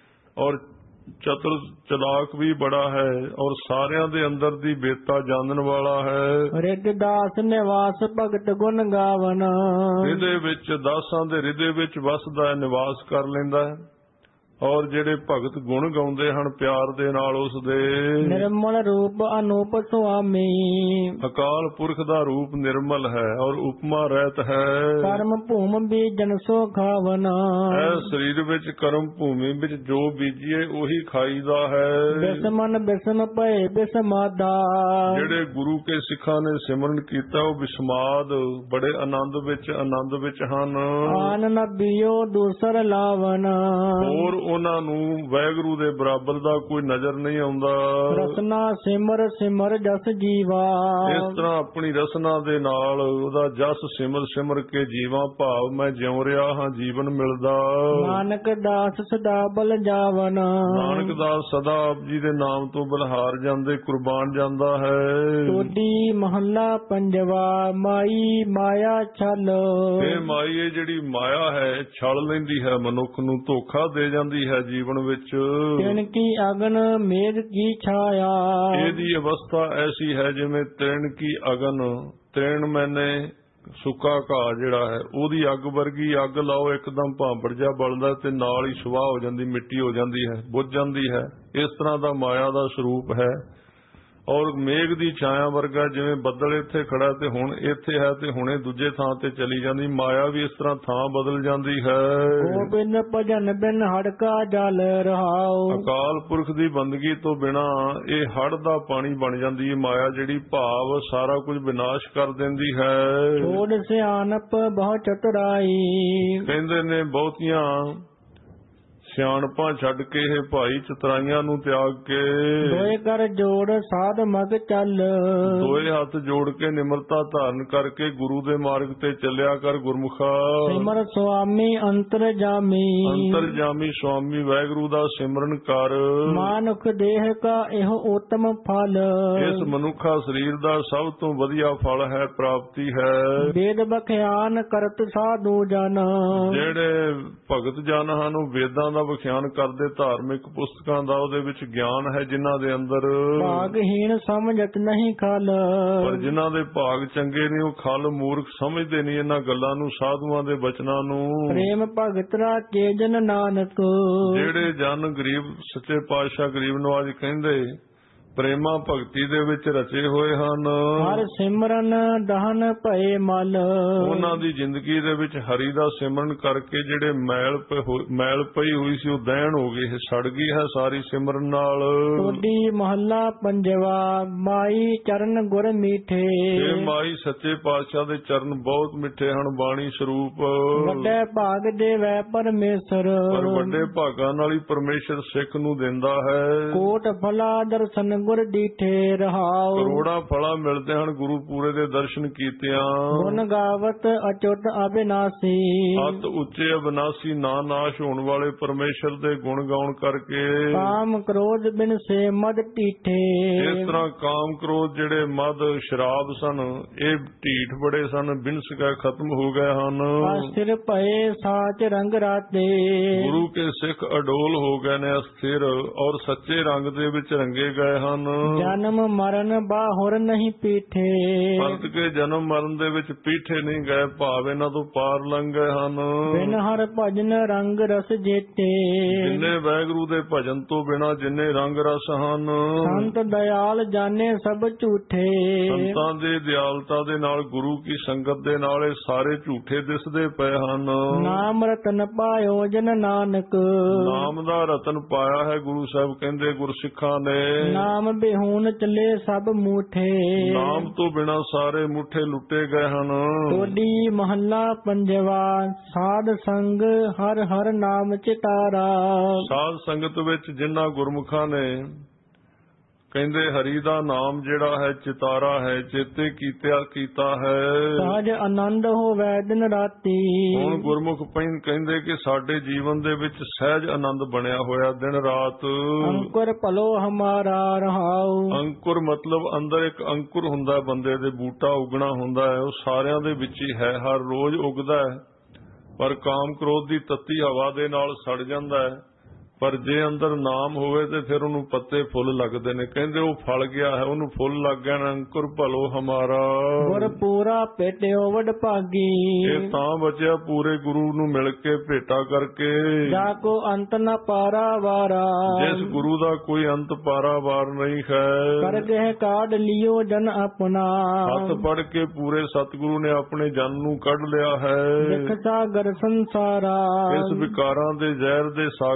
ਔਰ ਚਤੁਰ ਚਲਾਕ ਵੀ ਬੜਾ ਹੈ ਔਰ ਸਾਰਿਆਂ ਦੇ ਅੰਦਰ ਦੀ ਬੇਤਾ ਜਾਣਨ ਵਾਲਾ ਹੈ। ਰਿਗਦਾਸ ਨਿਵਾਸ ਭਗਤ ਗੁਣ ਗਾਵਨ, ਇਹਦੇ ਵਿੱਚ ਦਾਸਾਂ ਦੇ ਹਿਰਦੇ ਵਿੱਚ ਵਸਦਾ ਹੈ, ਨਿਵਾਸ ਕਰ ਲੈਂਦਾ ਹੈ। ਔਰ ਜਿਹੜੇ ਭਗਤ ਗੁਣ ਗਾਉਂਦੇ ਹਨ ਪਿਆਰ ਦੇ ਨਾਲ ਉਸ ਦੇ। ਨਿਰਮਲ ਰੂਪ ਅਨੂਪ ਸੁਆਮੀ, ਅਕਾਲ ਪੁਰਖ ਦਾ ਰੂਪ ਨਿਰਮਲ ਹੈ ਔਰ ਉਪਮਾ ਰਹਿਤ ਹੈ। ਕਰਮ ਭੂਮ ਬੀਜਨ ਸੋ ਖਾਵਨ, ਇਹ ਸਰੀਰ ਵਿੱਚ ਕਰਮ ਭੂਮੀ ਵਿੱਚ ਜੋ ਬੀਜੀਏ ਉਹੀ ਖਾਈਦਾ ਹੈ। ਬਿਸਮਨ ਬਿਸਮ ਭਏ ਬਿਸਮਾਦਾ, ਜਿਹੜੇ ਗੁਰੂ ਕੇ ਸਿੱਖਾਂ ਨੇ ਸਿਮਰਨ ਕੀਤਾ ਉਹ ਬਿਸਮਾਦ ਬੜੇ ਆਨੰਦ ਵਿੱਚ ਹਨ। ਆਨ ਨਬੀਓ ਦੂਸਰ ਲਾਵਨ, ਹੋਰ ਉਹਨਾਂ ਨੂੰ ਵਾਹਿਗੁਰੂ ਦੇ ਬਰਾਬਰ ਦਾ ਕੋਈ ਨਜ਼ਰ ਨਹੀਂ ਆਉਂਦਾ। ਰਸਨਾ ਸਿਮਰ ਸਿਮਰ ਜਸ ਜੀਵਾ। ਇਸ ਤਰ੍ਹਾਂ ਆਪਣੀ ਰਸਨਾ ਦੇ ਨਾਲ ਉਹਦਾ ਜਸ ਸਿਮਰ ਸਿਮਰ ਕੇ ਜੀਵਾਂ, ਭਾਵ ਮੈਂ ਜਿਉ ਰਿਹਾ ਹਾਂ, ਜੀਵਨ ਮਿਲਦਾ। ਨਾਨਕ ਦਾਸ ਸਦਾ ਬਲ ਜਾਵਨ। ਨਾਨਕ ਦਾਸ ਸਦਾ ਆਪ ਜੀ ਦੇ ਨਾਮ ਤੋਂ ਬਲਹਾਰ ਜਾਂਦੇ, ਕੁਰਬਾਨ ਜਾਂਦਾ ਹੈ। ਟੋਡੀ ਮਹੱਲਾ ਪੰਜਵਾ। ਮਾਈ ਮਾਇਆ ਛਲ। ਇਹ ਮਾਈ ਇਹ ਜਿਹੜੀ ਮਾਇਆ ਹੈ ਛਲ ਲੈਂਦੀ ਹੈ, ਮਨੁੱਖ ਨੂੰ ਧੋਖਾ ਦੇ ਜਾਂਦੀ ਹੈ ਜੀਵਨ ਵਿੱਚ। ਤਿਨ ਕੀ ਅਗਨ ਮੇਘ ਕੀ ਛਾਇਆ। ਇਹਦੀ ਅਵਸਥਾ ਐਸੀ ਹੈ ਜਿਵੇਂ ਤ੍ਰਿਣ ਕੀ ਅਗਨ, ਤ੍ਰਿਣ ਮੈਨੇ ਸੁੱਕਾ ਘਾਹ ਜਿਹੜਾ ਹੈ ਉਹਦੀ ਅੱਗ ਵਰਗੀ। ਅੱਗ ਲਾਓ ਇੱਕਦਮ ਭਾਂਬੜ ਜਾ ਬਲਦਾ ਤੇ ਨਾਲ ਹੀ ਸੁਆਹ ਹੋ ਜਾਂਦੀ, ਮਿੱਟੀ ਹੋ ਜਾਂਦੀ ਹੈ, ਬੁੱਝ ਜਾਂਦੀ ਹੈ। ਇਸ ਤਰ੍ਹਾਂ ਦਾ ਮਾਇਆ ਦਾ ਸਰੂਪ ਹੈ। ਔਰ ਮੇਘ ਦੀ ਛਾਇਆ ਵਰਗਾ, ਜਿਵੇਂ ਬੱਦਲ ਇੱਥੇ ਖੜਾ ਤੇ ਹੁਣ ਇੱਥੇ ਹੈ ਤੇ ਹੁਣੇ ਦੂਜੇ ਥਾਂ ਤੇ ਚਲੀ ਜਾਂਦੀ। ਮਾਇਆ ਵੀ ਇਸ ਤਰ੍ਹਾਂ ਥਾਂ ਬਦਲ ਜਾਂਦੀ ਹੈ। ਗੋਬਿੰਦ ਭਜਨ ਬਿਨ ਹੜਕਾ ਜਲ ਰਹਾਉ। ਅਕਾਲ ਪੁਰਖ ਦੀ ਬੰਦਗੀ ਤੋਂ ਬਿਨਾ ਇਹ ਹੜ੍ਹ ਦਾ ਪਾਣੀ ਬਣ ਜਾਂਦੀ ਹੈ ਮਾਇਆ, ਜਿਹੜੀ ਭਾਵ ਸਾਰਾ ਕੁਝ ਵਿਨਾਸ਼ ਕਰ ਦਿੰਦੀ ਹੈ। ਛੋੜ ਸਿਆਣਪ ਬਹੁ ਚਤੁਰਾਈ। ਕਹਿੰਦੇ ਨੇ ਬਹੁਤੀਆਂ ਸਿਆਣਪਾਂ ਛੱਡ ਕੇ ਇਹ ਭਾਈ ਚਤਰਾਈਆਂ ਨੂੰ ਤਿਆਗ ਕੇ। ਦੋਏ ਕਰ ਜੋੜ ਸਾਧ ਮਗ ਚੱਲ। ਦੋਏ ਹੱਥ ਜੋੜ ਕੇ ਨਿਮਰਤਾ ਧਾਰਨ ਕਰਕੇ ਗੁਰੂ ਦੇ ਮਾਰਗ ਤੇ ਚੱਲਿਆ ਕਰ ਗੁਰਮੁਖਾ। ਸਿਮਰ ਸੁਆਮੀ ਅੰਤਰ ਜਾਮੀ। ਅੰਤਰ ਜਾਮੀ ਸੁਆਮੀ ਵਾਹਿਗੁਰੂ ਦਾ ਸਿਮਰਨ ਕਰ। ਮਾਨੁਖ ਦੇਹ ਕਾ ਇਹੋ ਉੱਤਮ ਫਲ। ਇਸ ਮਨੁੱਖਾ ਸਰੀਰ ਦਾ ਸਭ ਤੋਂ ਵਧੀਆ ਫਲ ਹੈ, ਪ੍ਰਾਪਤੀ ਹੈ। ਵੇਦ ਬਖਿਆਨ ਕਰਤ ਸਾਧੂ ਜਨ। ਜਿਹੜੇ ਭਗਤ ਜਨ ਹਨ ਉਹ ਵੇਦਾਂ ਦਾ ਵਿਖਿਆਨ ਕਰਦੇ, ਧਾਰਮਿਕ ਪੁਸਤਕਾਂ ਦਾ ਉਹਦੇ ਵਿੱਚ ਗਿਆਨ ਹੈ ਜਿਨ੍ਹਾਂ ਦੇ ਅੰਦਰ। ਭਾਗਹੀਣ ਸਮਝਤ ਨਹੀਂ ਖਲ। ਪਰ ਜਿਨ੍ਹਾਂ ਦੇ ਭਾਗ ਚੰਗੇ ਨੇ ਉਹ ਖਲ ਮੂਰਖ ਸਮਝਦੇ ਨਹੀਂ ਇਹਨਾਂ ਗੱਲਾਂ ਨੂੰ, ਸਾਧੂਆਂ ਦੇ ਬਚਨਾਂ ਨੂੰ। ਪ੍ਰੇਮ ਭਗਤ ਰਾਖੇ ਜਨ ਨਾਨਕ। ਜਿਹੜੇ ਜਨ ਗਰੀਬ, ਸੱਚੇ ਪਾਤਸ਼ਾਹ ਗਰੀਬ ਨਵਾਜ ਕਹਿੰਦੇ ਪ੍ਰੇਮਾ ਭਗਤੀ ਦੇ ਵਿੱਚ ਰਚੇ ਹੋਏ ਹਨ। ਹਰ ਸਿਮਰਨ ਦਹਨ ਭਏ ਮਲ। ਉਹਨਾਂ ਦੀ ਜ਼ਿੰਦਗੀ ਦੇ ਵਿੱਚ ਹਰੀ ਦਾ ਸਿਮਰਨ ਕਰਕੇ ਜਿਹੜੇ ਮੈਲ ਪਈ ਹੋਈ ਸੀ ਉਹ ਦਹਿਣ ਹੋ ਗਈ, ਸੜ ਗਈ ਹੈ ਸਾਰੀ ਸਿਮਰਨ ਨਾਲ। ਟੋਡੀ ਮਹੱਲਾ ਪੰਜਵਾ। ਮਾਈ ਚਰਨ ਗੁਰ ਮੀਠੇ। ਇਹ ਮਾਈ ਸੱਚੇ ਪਾਤਸ਼ਾਹ ਦੇ ਚਰਨ ਬਹੁਤ ਮਿੱਠੇ ਹਨ, ਬਾਣੀ ਸਰੂਪ। ਵੱਡੇ ਭਾਗ ਦੇਵੈ ਪਰਮੇਸ਼ਰ। ਪਰ ਵੱਡੇ ਭਾਗਾਂ ਨਾਲ ਹੀ ਪਰਮੇਸ਼ਰ ਸਿੱਖ ਨੂੰ ਦਿੰਦਾ ਹੈ। ਕੋਟ ਫਲਾ ਦਰਸ਼ਨ ਗੁਰ ਡੀਠੇ ਰਹਾਉ। ਕਰੋੜਾਂ ਫਲਾਂ ਮਿਲਦੇ ਹਨ ਗੁਰੂ ਪੂਰੇ ਦੇ ਦਰਸ਼ਨ ਕੀਤਿਆਂ। ਗੁਣ ਗਾਵਤ ਅਚੁੱਟ ਅਬਿਨਾਸੀ। ਅਤ ਉੱਚੇ ਅਬਿਨਾਸੀ, ਨਾ ਨਾਸ਼ ਹੋਣ ਵਾਲੇ ਪਰਮੇਸ਼ਰ ਦੇ ਗੁਣ ਗਾਉਣ ਕਰਕੇ। ਕਾਮ ਕ੍ਰੋਧ ਬਿਨ ਸੇ ਮਦ ਢੀਠੇ। ਇਸ ਤਰ੍ਹਾਂ ਕਾਮ ਕ੍ਰੋਧ ਜਿਹੜੇ ਮਦ ਸ਼ਰਾਬ ਸਨ ਇਹ ਢੀਠ ਬੜੇ ਸਨ, ਬਿਨਸ ਗਏ, ਖਤਮ ਹੋ ਗਏ ਹਨ। ਅਸਥਿਰ ਭਏ ਸਾਚ ਰੰਗ ਰਾਤੇ। ਗੁਰੂ ਕੇ ਸਿੱਖ ਅਡੋਲ ਹੋ ਗਏ ਨੇ, ਅਸਥਿਰ ਔਰ ਸੱਚੇ ਰੰਗ ਦੇ ਵਿੱਚ ਰੰਗੇ ਗਏ ਹਨ। ਜਨਮ ਮਰਨ ਬਾਹੁਰ ਨਹੀਂ ਪੀਠੇ। ਪਲਟ ਕੇ ਜਨਮ ਮਰਨ ਦੇ ਵਿੱਚ ਪੀਠੇ ਨਹੀਂ ਗਏ, ਭਾਵ ਇਹਨਾਂ ਤੋਂ ਪਾਰ ਲੰਘ ਗਏ ਹਨ। ਬਿਨ ਹਰ ਭਜਨ ਰੰਗ ਰਸ ਜੇਤੇ। ਜਿੰਨੇ ਵਾਹਿਗੁਰੂ ਦੇ ਭਜਨ ਤੋਂ ਬਿਨਾ ਜਿੰਨੇ ਰੰਗ ਰਸ ਹਨ। ਸੰਤ ਦਇਆਲ ਜਾਣੇ ਸਭ ਝੂਠੇ। ਸੰਤਾਂ ਦੇ ਦਿਆਲਤਾ ਦੇ ਨਾਲ, ਗੁਰੂ ਕੀ ਸੰਗਤ ਦੇ ਨਾਲ ਇਹ ਸਾਰੇ ਝੂਠੇ ਦਿਸਦੇ ਪਏ ਹਨ। ਨਾਮ ਰਤਨ ਪਾਇਓ ਜਨ ਨਾਨਕ। ਨਾਮ ਦਾ ਰਤਨ ਪਾਇਆ ਹੈ ਗੁਰੂ ਸਾਹਿਬ ਕਹਿੰਦੇ ਗੁਰਸਿੱਖਾਂ ਨੇ। ਨਾਮ ਬਿਹੂਨ ਚਲੇ ਸਭ ਮੂਠੇ। ਨਾਮ ਤੋਂ ਬਿਨਾ ਸਾਰੇ ਮੁੱਠੇ ਲੁੱਟੇ ਗਏ ਹਨ। ਟੋਡੀ ਮਹੱਲਾ ਪੰਜਵਾ। ਸਾਧ ਸੰਗ ਹਰ ਹਰ ਨਾਮ ਚਿਤਾਰਾ। ਸਾਧ ਸੰਗਤ ਵਿੱਚ ਜਿਨ੍ਹਾਂ ਗੁਰਮੁਖਾਂ ਨੇ ਕਹਿੰਦੇ ਹਰੀ ਦਾ ਨਾਮ ਜਿਹੜਾ ਹੈ ਚਿਤਾਰਾ ਹੈ, ਚੇਤੇ ਕੀਤਾ ਹੈ। ਸਹਜ ਆਨੰਦ ਹੋਵੇ ਦਿਨ ਰਾਤੀ। ਹੁਣ ਗੁਰਮੁਖ ਕਹਿੰਦੇ ਕਿ ਸਾਡੇ ਜੀਵਨ ਦੇ ਵਿੱਚ ਸਹਿਜ ਆਨੰਦ ਬਣਿਆ ਹੋਇਆ ਦਿਨ ਰਾਤ। ਅੰਕੁਰ ਭਲੋ ਹਮਾਰਾ ਰਹਾਉ। ਅੰਕੁਰ ਮਤਲਬ ਅੰਦਰ ਇੱਕ ਅੰਕੁਰ ਹੁੰਦਾ ਬੰਦੇ ਦੇ, ਬੂਟਾ ਉਗਣਾ ਹੁੰਦਾ ਹੈ, ਉਹ ਸਾਰਿਆਂ ਦੇ ਵਿੱਚ ਹੀ ਹੈ, ਹਰ ਰੋਜ਼ ਉਗਦਾ ਹੈ। ਪਰ ਕਾਮ ਕ੍ਰੋਧ ਦੀ ਤੱਤੀ ਹਵਾ ਦੇ ਨਾਲ ਸੜ ਜਾਂਦਾ ਹੈ। ਪਰ ਜੇ ਅੰਦਰ ਨਾਮ ਹੋਵੇ ਤੇ ਫਿਰ ਉਹਨੂੰ ਪੱਤੇ ਫੁੱਲ ਲੱਗਦੇ ਨੇ। ਕਹਿੰਦੇ ਉਹ ਫਲ ਗਿਆ ਹੈ, ਉਹਨੂੰ ਫੁੱਲ ਲੱਗ ਗਿਆ ਨਾ। ਅੰਕੁਰ ਭਲੋ ਹਮਾਰਾ। ਗੁਰ ਪੂਰਾ ਭੇਟਿਓ ਵਡ ਭਾਗੀ। ਇਹ ਤਾਂ ਬਚਿਆ ਪੂਰੇ ਗੁਰੂ ਨੂੰ ਮਿਲ ਕੇ ਭੇਟਾ ਕਰਕੇ। ਜਾ ਕੋ ਅੰਤ ਨ ਪਾਰਾ ਵਾਰਾ। ਜਿਸ ਗੁਰੂ ਦਾ ਕੋਈ ਅੰਤ ਪਾਰਾਵਾਰ ਨਹੀਂ ਹੈ। ਕਰ ਗਹਿ ਕਾਢ ਲਿਓ ਜਨ ਆਪਣਾ। ਹੱਥ ਫੜ ਕੇ ਪੂਰੇ ਸਤਿਗੁਰੂ ਨੇ ਆਪਣੇ ਜਨ ਨੂੰ ਕੱਢ ਲਿਆ ਹੈ। ਦਿਖ ਸਾਗਰ ਸੰਸਾਰਾ। ਇਸ ਵਿਕਾਰਾਂ ਦੇ ਜ਼ਹਿਰ ਦੇ ਸਾਗਰ ਸਮੁੰਦਰ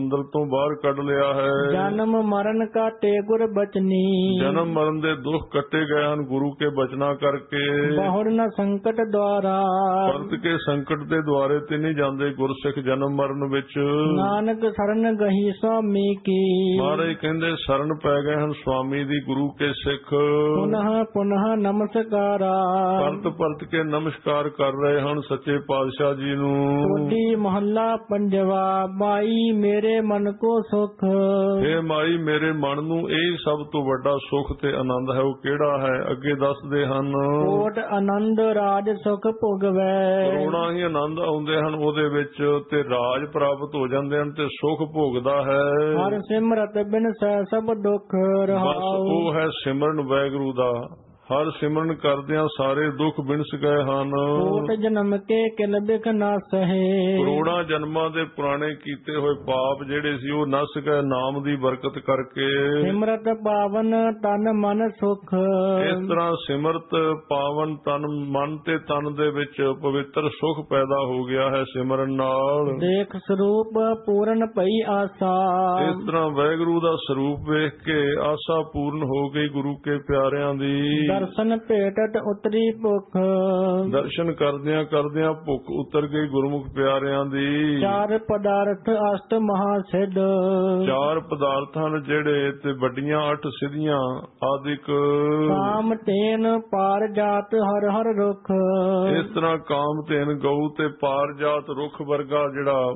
ਸਮੁੰਦਰ ਤੋਂ ਬਾਹਰ ਕੱਢ ਲਿਆ ਹੈ। ਜਨਮ ਮਰਨ ਕਾਟੇ ਗੁਰ ਬਚਨੀ, ਜਨਮ ਮਰਨ ਦੇ ਦੁੱਖ ਕੱਟੇ ਗਏ ਹਨ ਗੁਰੂ ਕੇ ਬਚਨਾਂ ਕਰਕੇ। ਬਹੁੜ ਨ ਸੰਕਟ ਦੁਆਰਾ, ਪਰਤ ਕੇ ਸੰਕਟ ਦੇ ਦੁਆਰੇ ਤੇ ਨਹੀਂ ਜਾਂਦੇ ਗੁਰਸਿੱਖ ਜਨਮ ਮਰਨ ਵਿੱਚ। ਨਾਨਕ ਸਰਨ ਗਹੀ ਸੁਆਮੀ ਕੀ, ਮਹਾਰਾਜ ਕਹਿੰਦੇ ਸ਼ਰਨ ਪੈ ਗਏ ਹਨ ਸੁਆਮੀ ਦੀ ਗੁਰੂ ਕੇ ਸਿੱਖ। ਪੁਨః ਪੁਨః ਨਮਸਕਾਰਾ, ਪਰਤ ਪਰਤ ਕੇ ਨਮਸਕਾਰ ਕਰ ਰਹੇ ਹਨ ਸੱਚੇ ਪਾਤਸ਼ਾਹ ਜੀ ਨੂੰ। ਟੋਡੀ ਮਹੱਲਾ ਪੰਜਵਾ, ਮਾਈ ਮੇਰੇ ਮਨ ਕੋ ਸੁਖ। ਇਹ ਮਾਈ ਮੇਰੇ ਮਨ ਨੂੰ ਇਹ ਸਭ ਤੋਂ ਵੱਡਾ ਸੁਖ ਤੇ ਆਨੰਦ ਹੈ, ਉਹ ਕਿਹੜਾ ਹੈ ਅੱਗੇ ਦੱਸਦੇ ਹਨ। ਕੋਟ ਆਨੰਦ ਰਾਜ ਸੁਖ ਭੋਗਵੈ, ਕਰੋੜਾਂ ਹੀ ਆਨੰਦ ਆਉਂਦੇ ਹਨ ਉਹਦੇ ਵਿੱਚ, ਤੇ ਰਾਜ ਪ੍ਰਾਪਤ ਹੋ ਜਾਂਦੇ ਹਨ ਤੇ ਸੁਖ ਭੋਗਦਾ ਹੈ। ਹਰ ਸਿਮਰਤ ਬਿਨ ਸਹਿ ਸਭ ਦੁਖ ਬਸ ਰਹਾਉ, ਉਹ ਹੈ ਸਿਮਰਨ ਵਾਹਿਗੁਰੂ ਦਾ। ਹਰ ਸਿਮਰਨ ਕਰਦਿਆਂ ਸਾਰੇ ਦੁੱਖ ਬਿਨਸ ਗਏ ਹਨ। ਕੋਟ ਜਨਮ ਕੇ ਕਿਲ ਬਿਖ ਨਾ ਸਹੇ, ਕਰੋੜਾਂ ਜਨਮਾਂ ਦੇ ਪੁਰਾਣੇ ਕੀਤੇ ਹੋਏ ਪਾਪ ਜਿਹੜੇ ਸੀ ਉਹ ਨਸ ਗਏ ਨਾਮ ਦੀ ਬਰਕਤ ਕਰਕੇ। ਸਿਮਰਤ ਪਾਵਨ ਤਨ ਮਨ ਸੁਖ, ਇਸ ਤਰ੍ਹਾਂ ਸਿਮਰਤ ਪਾਵਨ ਤਨ ਮਨ ਤੇ ਤਨ ਦੇ ਵਿੱਚ ਪਵਿੱਤਰ ਸੁਖ ਪੈਦਾ ਹੋ ਗਿਆ ਹੈ ਸਿਮਰਨ ਨਾਲ। ਦੇਖ ਸਰੂਪ ਪੂਰਨ ਭਈ ਆਸਾ, ਇਸ ਤਰ੍ਹਾਂ ਵਾਹਿਗੁਰੂ ਦਾ ਸਰੂਪ ਵੇਖ ਕੇ ਆਸਾ ਪੂਰਨ ਹੋ ਗਈ ਗੁਰੂ ਕੇ ਪਿਆਰਿਆਂ ਦੀ। ਦਰਸ਼ਨ ਭੇਟਤ ਉਤਰੀ ਭੁਖ, ਦਰਸ਼ਨ ਕਰਦਿਆਂ ਕਰਦਿਆਂ ਭੁੱਖ ਉਤਰ ਗਈ ਗੁਰਮੁਖ ਪਿਆਰਿਆਂ ਦੀ। ਚਾਰ ਪਦਾਰਥ ਅਸ਼ਟ ਮਹਾ ਸਿੱਧ, ਚਾਰ ਪਦਾਰਥ ਹਨ ਜਿਹੜੇ ਤੇ ਵੱਡੀਆਂ 8 ਸਿੱਧੀਆਂ ਆਦਿਕ। ਕਾਮ ਤੇਨ ਪਾਰ ਜਾਤ ਹਰ ਹਰ ਰੁਖ, ਇਸ ਤਰ੍ਹਾਂ ਕਾਮ ਧੇਨ ਗਊ ਤੇ ਪਾਰ ਜਾਤ ਰੁੱਖ ਵਰਗਾ ਜਿਹੜਾ